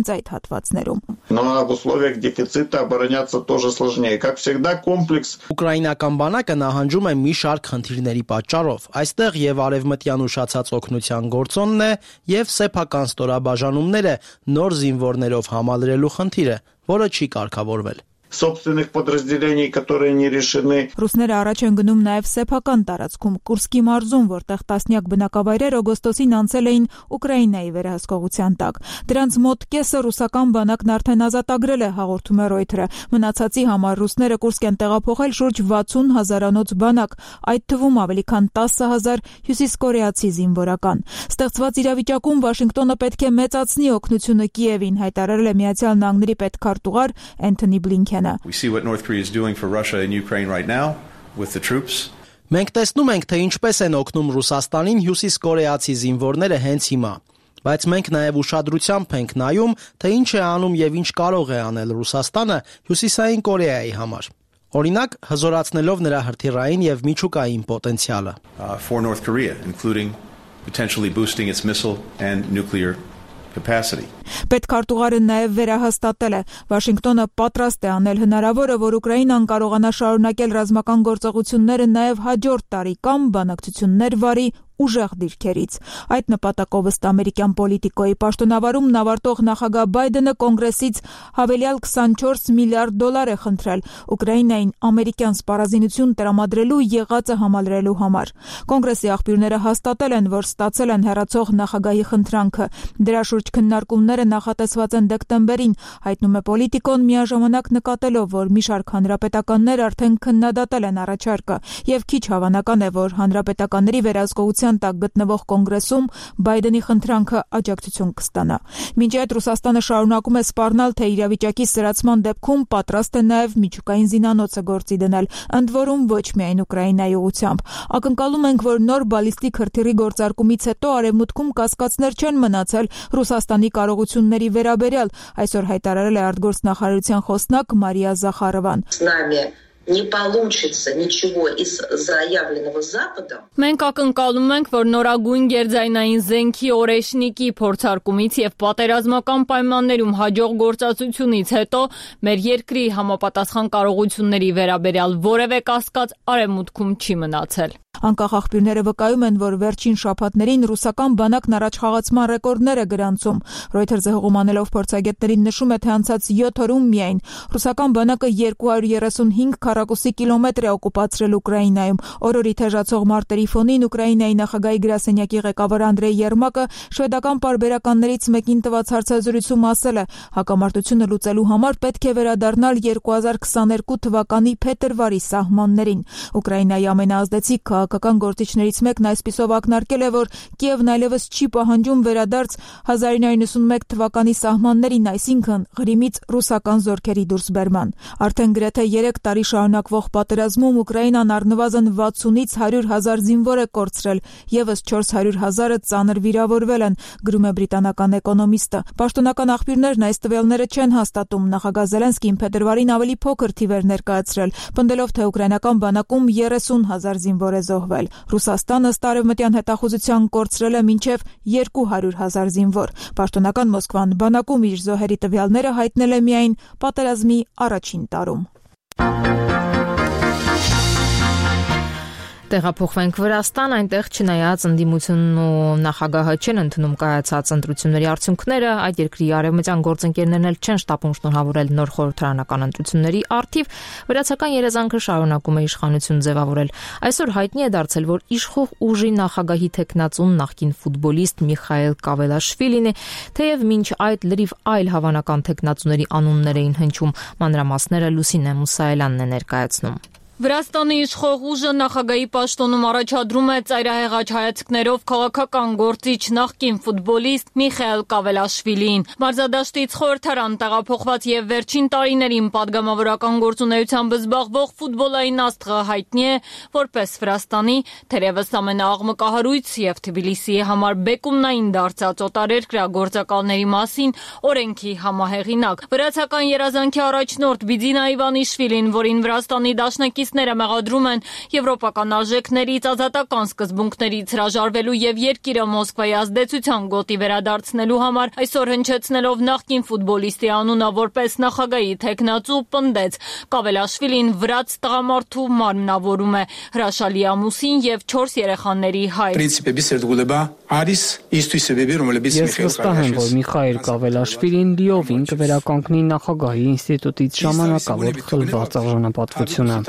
հենց այդ հատվածներում։ Но в условиях дефицита обороняться тоже сложнее. Как всегда, комплекс. Ուկրաինական բանակը նահանջում է մի շարք խնդիրների պատճառով։ Այստեղ եւ արևմտյան ուշացած օգնության գործոնն է եւ սեփական ստորաբաժանումները նոր զինվորներով համալրելու խնդիրը, որը չի կարգավորվել։ Собственных подразделений, которые не решены. Ռուսները առաջ են գնում նաև սեփական տարածքում Կուրսկի մարզում, որտեղ տասնյակ բնակավայրեր օգոստոսին անցել էին Ուկրաինայի վերահսկողության տակ։ Դրանց մոտ կեսը ռուսական բանակն արդեն ազատագրել է, հաղորդում է Reuters-ը։ Մնացածի համար ռուսները Կուրսկ են տեղափոխել շուրջ վաթսուն հազարանոց բանակ, այդ թվում ավելի քան տասը հազար հյուսիսկորեացի զինվորական։ Ստեղծված իրավիճակում Վաշինգտոնը պետք է մեծացնի օգնությունը Կիևին, հայտարարել է Միացյալ Նահանգների պետքարտուղար Էնթոնի Բլինքեն։ We see what North Korea is doing for Russia and Ukraine right now with the troops. Մենք տեսնում ենք, թե ինչպես են օգնում Ռուսաստանին հյուսիսկորեացի զինվորները հենց հիմա։ Բայց մենք նաև ուշադրությամբ ենք նայում, թե ինչ է անում եւ ինչ կարող է անել Ռուսաստանը Հյուսիսային Կորեայի համար։ Օրինակ, հզորացնելով նրա հրթիռային եւ միջուկային պոտենցիալը։ Uh, for North Korea, including potentially boosting its missile and nuclear capacity. Պետքարտուղարը նաև վերահաստատել է. Վաշինգտոնը պատրաստ է անել հնարավորը, որ Ուկրաինան կարողանա շարունակել ռազմական գործողությունները նաև հաջորդ տարի կամ բանակցություններ վարի ուժեղ դիրքերից։ Այդ նպատակով ըստ ամերիկյան պոլիտիկոյի պաշտոնավարումն ավարտող նախագահ Բայդենը կոնգրեսից հավելյալ քսանչորս միլիարդ դոլար է խնդրել Ուկրաինային ամերիկյան սպառազինություն տրամադրելու եղածը համալրելու համար։ Կոնգրեսի աղբյուրները հաստատել են, որ ստացել են հեռացող նախագահի խնդրանքը։ Դրա շուրջ քննարկումները նախատեսված են դեկտեմբերին, հայտնում է պոլիտիկոն, միաժամանակ նկատելով, որ մի շարք հանրապետականներ արդեն քննադատել են առաջարկը, եւ քիչ հավանական է, որ հանրապետականների վերահսկողության տակ գտնվող կոնգրեսում Բայդենի խնդրանքը աջակցություն կստանա։ Մինչ այդ Ռուսաստանը շարունակում է սպառնալ, թե իրավիճակի սրացման դեպքում պատրաստ է նաև միջուկային զինանոցը գործի դնել, ընդ որում ոչ միայն Ուկրաինայի ուղղությամբ։ Ակնկալում ենք, որ նոր բալիստիկ հրթիռի գործարկումից հետո արևմուտքում կասկածներ չեն մնացել Ռուսաստանի կարողությունների վերաբերյալ, այսօր հայտարարել է արտգործնախարարության խոսնակ Մարիա Զախարովան։ Не получится ничего из заявленного Западом. Մենք ակնկալում ենք, որ նորագույն գերձայնային զենքի օրեշնիկի փորձարկումից եւ պատերազմական պայմաններում հաջող գործածությունից հետո մեր երկրի համապատասխան կարողությունների վերաբերյալ որևէ կասկած արևմուտքում չի մնացել։ Անկախ աղբյուրները վկայում են, որ վերջին շաբաթներին ռուսական բանակն առաջխաղացման ռեկորդներ է գրանցում։ Reuters-ը հղումանելով փորձագետներին նշում է, թե անցած յոթ օրում միայն ռուսական բանակը երկու հարյուր երեսունհինգ քառակուսի կիլոմետր է օկուպացրել Ուկրաինայում։ Օրորի թեժացող մարտերի ֆոնին Ուկրաինայի նախագահի գրասենյակի ղեկավար Անդրեյ Երմակը շվեդական պարբերականներից մեկին տված հարցազրույցում ասել է. հակամարտությունը լուծելու համար պետք է վերադառնալ երկու հազար քսաներկու թվականի փետրվարի սահմաններին։ Ուկրաինայի ամենաազդեցիկ քաղաքական գործիչներից մեկն այսպիսով ակնարկել է, որ Կիևն այլևս չի պահանջում վերադարձ հազար ինը հարյուր նվաթ թվականի սահմաններին, այսինքն Ղրիմից ռուսական զորքերի դուրսբերման։ Արդեն գրեթե երեք տարի շարունակվող պատերազմում Ուկրաինան առնվազն վաթսունից հարյուր հազար զինվոր է կորցրել, եւս չորս հարյուր հազարը ծանր վիրավորվել են, գրում է բրիտանական էկոնոմիստը։ Պաշտոնական աղբյուրներն այս տվյալները չեն հաստատում։ Նախագահ Զելենսկին փետրվարին ավելի փոքր թիվեր ներկայացրել, պնդելով, թե ուկրաինական բանակում երեսուն հազար զինվոր է զոհվել։ Ռուսաստանը ըստ արևմտյան հետախուզության կորցրել է մինչև երկու հարյուր հազար զինվոր։ Պաշտոնական Մոսկվան բանակում իր զոհերի տվյալները հայտնել է միայն պատերազմի առաջին տարում։ Տեղափոխվենք Վրաստան, այնտեղ չնայած ընդդիմությունն ու նախագահը չեն ընդունում կայացած ընտրությունների արդյունքները, այդ երկրի արևմտյան գործընկերներն էլ չեն շտապում շնորհավորել նոր խորհրդարանական ընտրությունների առթիվ, վրացական երազանքը շարունակում է իշխանություն ձևավորել։ Այսօր հայտնի է դարձել, որ իշխող ուժի նախագահի թեկնածուն նախկին ֆուտբոլիստ Միխայել Կավելաշվիլին է, թեև մինչ այդ լրիվ այլ հավանական թեկնածուների անուններ էին հնչում, մանրամասները Լուսինե Մուսայելյանն է ներկայացնում։ Վրաստանի իշխող ուժը նախագահի պաշտոնում առաջադրում է ծայրահեղաչ հայացքներով քաղաքական գործիչ նախկին ֆուտբոլիստ Միխայել Կավելաշվիլին։ Մարզադաշտից խորհրդարան տեղափոխված եւ վերջին տարիներին падգամավորական գործունեությամբ զբաղվող ֆուտբոլային աստղը հայտնի է որպես Վրաստանի թերևս ամենաաղմկահարույց եւ Թբիլիսիի համար բեկումնային դարձած օտարերկրյա գործակալների մասին օրենքի համահեղինակ։ Վրացական երազանքի առաջնորդ Բիձինա Իվանիշվիլին, որին Վրաստանի դաշնակից ակտիվիստները մեղադրում են եվրոպական արժեքներից, ազատական սկզբունքներից հրաժարվելու եւ երկիրը Մոսկվայի ազդեցության գոտի վերադարձնելու համար այսօր հնչեցնելով նախկին ֆուտբոլիստի անունը որպես նախագահի թեկնածու պնդեց. Կավելաշվիլին վրաց տղամարդու մարմնավորում է, հրաշալի ամուսին եւ չորս երեխաների հայր։ Ես վստահ եմ, որ Միխայել Կավելաշվիլին լիովին կվերականգնի նախագահի ինստիտուտից ժամանակավոր խլված արժանապատվությունը։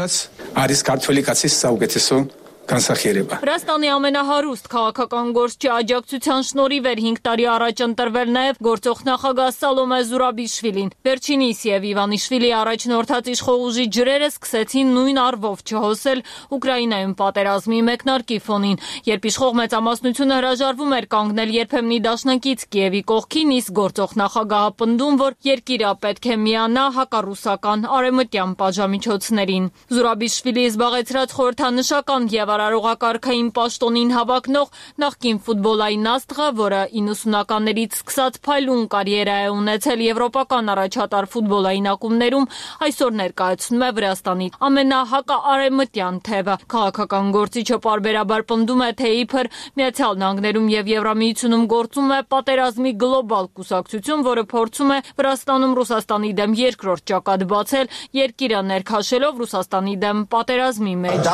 Վրաստանի ամենահարուստ քաղաքական գործչի աջակցության շնորհիվ էր հինգ տարի առաջ ընտրվել նաև գործող նախագահ Սալոմե Զուրաբիշվիլին։ Վերջինիս եւ Իվանիշվիլի առաջնորդած իշխող ուժի ջրերը սկսեցին նույն առվով չհոսել Ուկրաինայում պատերազմի մեկնարկի ֆոնին, երբ իշխող մեծամասնությունը հրաժարվում էր կանգնել երբեմնի դաշնակից Կիևի կողքին, իսկ գործող նախագահը պնդում, որ երկիրը պետք է միանա հակառուսական արևմտյան պատժամիջոցներին։ Զուրաբիշվիլի զբաղեցրած խորհրդանշական եւ արարողակարգային պաշտոնին հավակնող նախկին ֆուտբոլային աստղը, որը իննսունականներից սկսած փայլուն կարիերա է ունեցել եվրոպական առաջատար ֆուտբոլային ակումբներում, այսօր ներկայացնում է Վրաստանի ամենահակաարևմտյան թևը։ Քաղաքական գործիչը պարբերաբար պնդում է, թե իբր Միացյալ Նահանգներում եւ Եվրամիությունում գործում է պատերազմի գլոբալ կուսակցություն, որը փորձում է Վրաստանում Ռուսաստանի դեմ երկրորդ ճակատ բացել, երկիրը ներքաշելով Ռուսաստանի դեմ պատերազմի մեջ։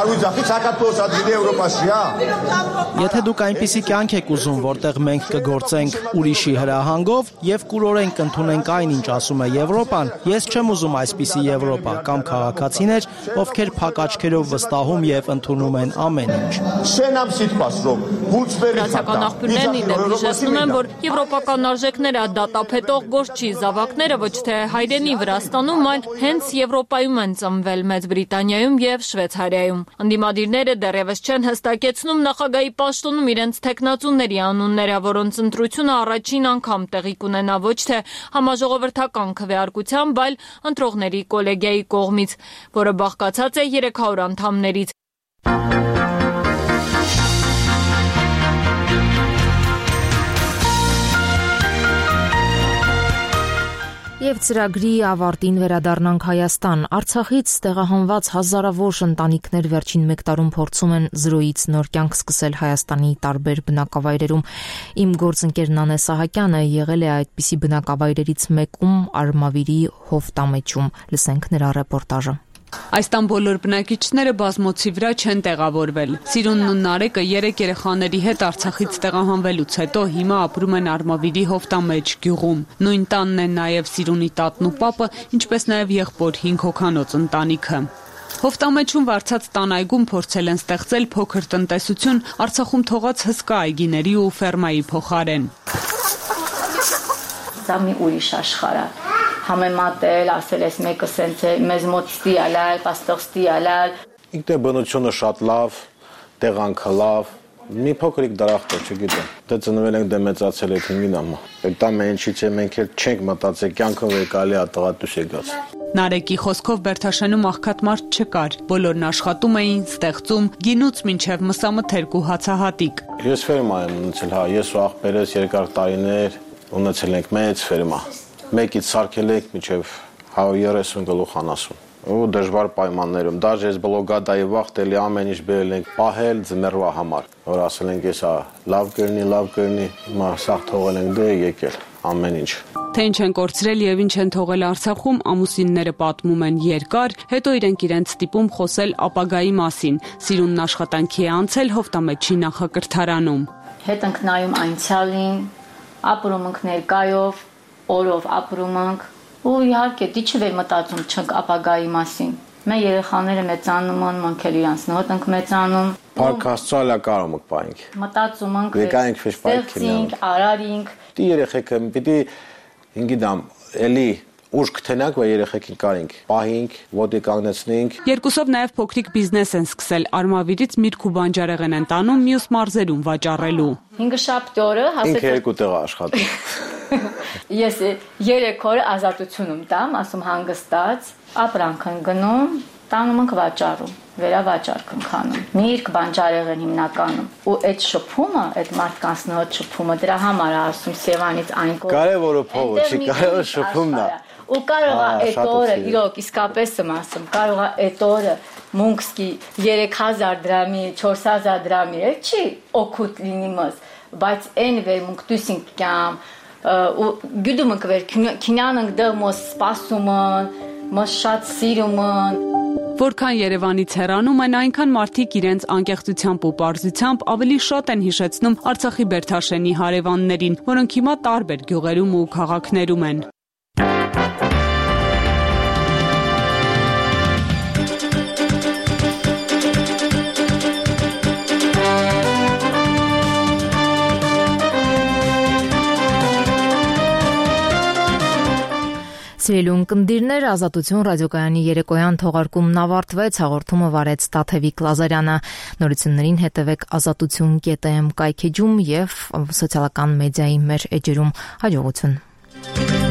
Եթե դուք այնպիսի կյանք եք ուզում, որտեղ մենք կգործենք ուրիշի հրահանգով եւ կուրորեն կընդունենք այն, ինչ ասում է Եվրոպան, ես չեմ ուզում այսպիսի Եվրոպա կամ քաղաքացիներ, ովքեր փակ աչքերով վստահում եւ ընդունում են ամեն ինչ։ Վրացական աղբյուրներն ի դեպ հիշեցնում են, որ եվրոպական արժեքները դատապետող գործչի զավակները ոչ թե հայրենի Վրաստանում, այլ հենց Եվրոպայում են ծնվել Մեծ Բրիտանիայում եւ Շվեյցարիայում։ Ընդդիմադիրները դեռևս չեն հստակեցնում նախագահի պաշտոնում իրենց թեկնածուների անունները, որոնց ընտրությունը առաջին անգամ տեղի կունենա ոչ թե համաժողովրդական քվեարկությամբ, այլ ընտրողների կոլեգիայի կողմից, որը բաղկացած է երեք հարյուր անդամներից։ Եվ ծրագրի ավարտին վերադառնանք Հայաստան։ Արցախից տեղահանված հազարավոր ընտանիքներ վերջին մեկ տարում փորձում են զրոյից նոր կյանք սկսել Հայաստանի տարբեր բնակավայրերում։ Իմ գործընկեր Նանե Սահակյանը եղել է այդպիսի բնակավայրերից մեկում Արմավիրի Հովտամեջում։ Լսենք նրա ռեպորտաժը։ Այս տան բոլոր բնակիչները բազմոցի վրա չեն տեղավորվել։ Սիրունն ու Նարեկը երեք երեխաների հետ Արցախից տեղահանվելուց հետո հիմա ապրում են Արմավիրի Հովտամեջ գյուղում։ Նույն տանն են նաև Սիրունի տատն ու պապը, ինչպես նաև եղբոր հինգ հոգանոց ընտանիքը։ Հովտամեջում վարձած տանայգում փորձել են ստեղծել փոքր տնտեսություն Արցախում թողած հսկա այգիների ու ֆերմայի փոխարեն։ Դա մի ուրիշ աշխարհ է։ Համեմատել, ասել ես մեկը սենց է, մեզ մոտ ստիալալ, պաստող ստիալալ։ Ինքնաբնությունը շատ լավ, տեղանքը լավ, մի փոքրիկ դրախտ է, չգիտեմ։ Դե ծնվել ենք, դե մեծացել ենք ինքին ամա։ Այդ ամենից է մենք էլ չենք մտածել, կյանքը վեկալի է տղատուս եկած։ Նարեկի խոսքով Բերթաշենում աղքատ մարդ չկար, բոլորն աշխատում էին, ստեղծում, գինուց մինչև մսամթերք ու հացահատիկ։ Ես ֆերմա եմ ունեցել, հա, ես ու աղբերս երկար տարիներ ունեցել ենք մեծ ֆերմա։ Մեկից սարքել ենք մինչև հարյուր երեսուն գլուխ անասուն։ Ու դժվար պայմաններում, դաժե ես բլոգադայի վաղտ էլի ամեն ինչ բերել ենք պահել ձմեռվա համար, որ ասել ենք եսա լավ կերնի, լավ կերնի, հիմա սաղ թողել ենք դե եկել ամեն ինչ։ Թե ինչ են կորցրել եւ ինչ են թողել Արցախում, ամուսինները պատմում են երկար, հետո իրենք իրենց ստիպում խոսել ապագայի մասին։ Սիրունն աշխատանքի է անցել Հովտամեջի նախակրթարանում։ Հետ ենք նայում անցյալին, ապրում ենք ներկայով, օրով ապրում ենք ու իհարկե դի չվեր մտածում չենք ապագայի մասին։ Մեր երեխաները մեծանում են, մենք էլ իրանց նոտ ենք մեծանում։ Փառք Աստծո կարող ենք պայենք։ Մտածում ենք, եկայինք ֆեշպայքին, արարինք։ Դի երեխեքը պիտի ինգիդամ էլի ուժ կթենանք, որ երեխեքին կարինք, պահինք, ոտի կանգնեցնենք։ Երկուսով նաև փոքրիկ բիզնես են սկսել։ Արմավիրից միրգ ու բանջարեղեն են տանում մյուս մարզերում վաճառելու։ Հինգշաբթի օրը հասել ինքը երկու տեղ աշխատում։ Ես երեք օր ազատությունում տամ, ասում հանգստած, ապրանք են գնում, տանում ենք վաճառում, վերավաճառք ենք անում։ Միրգ, բանջարեղեն հիմնականում։ Ու այդ շփումը, այդ մարդկանց նոր շփումը, դրա համար ասում Սևանից այն կողմ։ Կարևորը փողը չի, կարևորը շփումն է։ Ու կարող է այդ օրը, իրոք իսկապես եմ ասում, կարող է այդ օրը մունքսկի երեք հազար դրամի, չորս հազար դրամի էլ չի օգուտ լինի մս, բայց այն վերմունք դուսինք կամ ու գյուդումը կվեր քինյանն դը մոս սպասումն, մոս շատ սիրումն Որքան Երևանից հեռանում են, այնքան մարդիկ իրենց անկեղծությամբ ու պարզությամբ ավելի շատ են հիշեցնում Արցախի Բերթաշենի հարևաններին, որոնք հիմա տարբեր գյուղերում ու քաղաքներում են։ Սիրելի ունկնդիրներ, Ազատություն ռադիոկայանի երեկոյան թողարկումն ավարտվեց, հաղորդումը վարեց Տաթևիկ Լազարյանը։ Նորություններին հետևեք ազատություն կետ էմ կայքեջում եւ սոցիալական մեդիայի մեր էջերում։ Հաջողություն։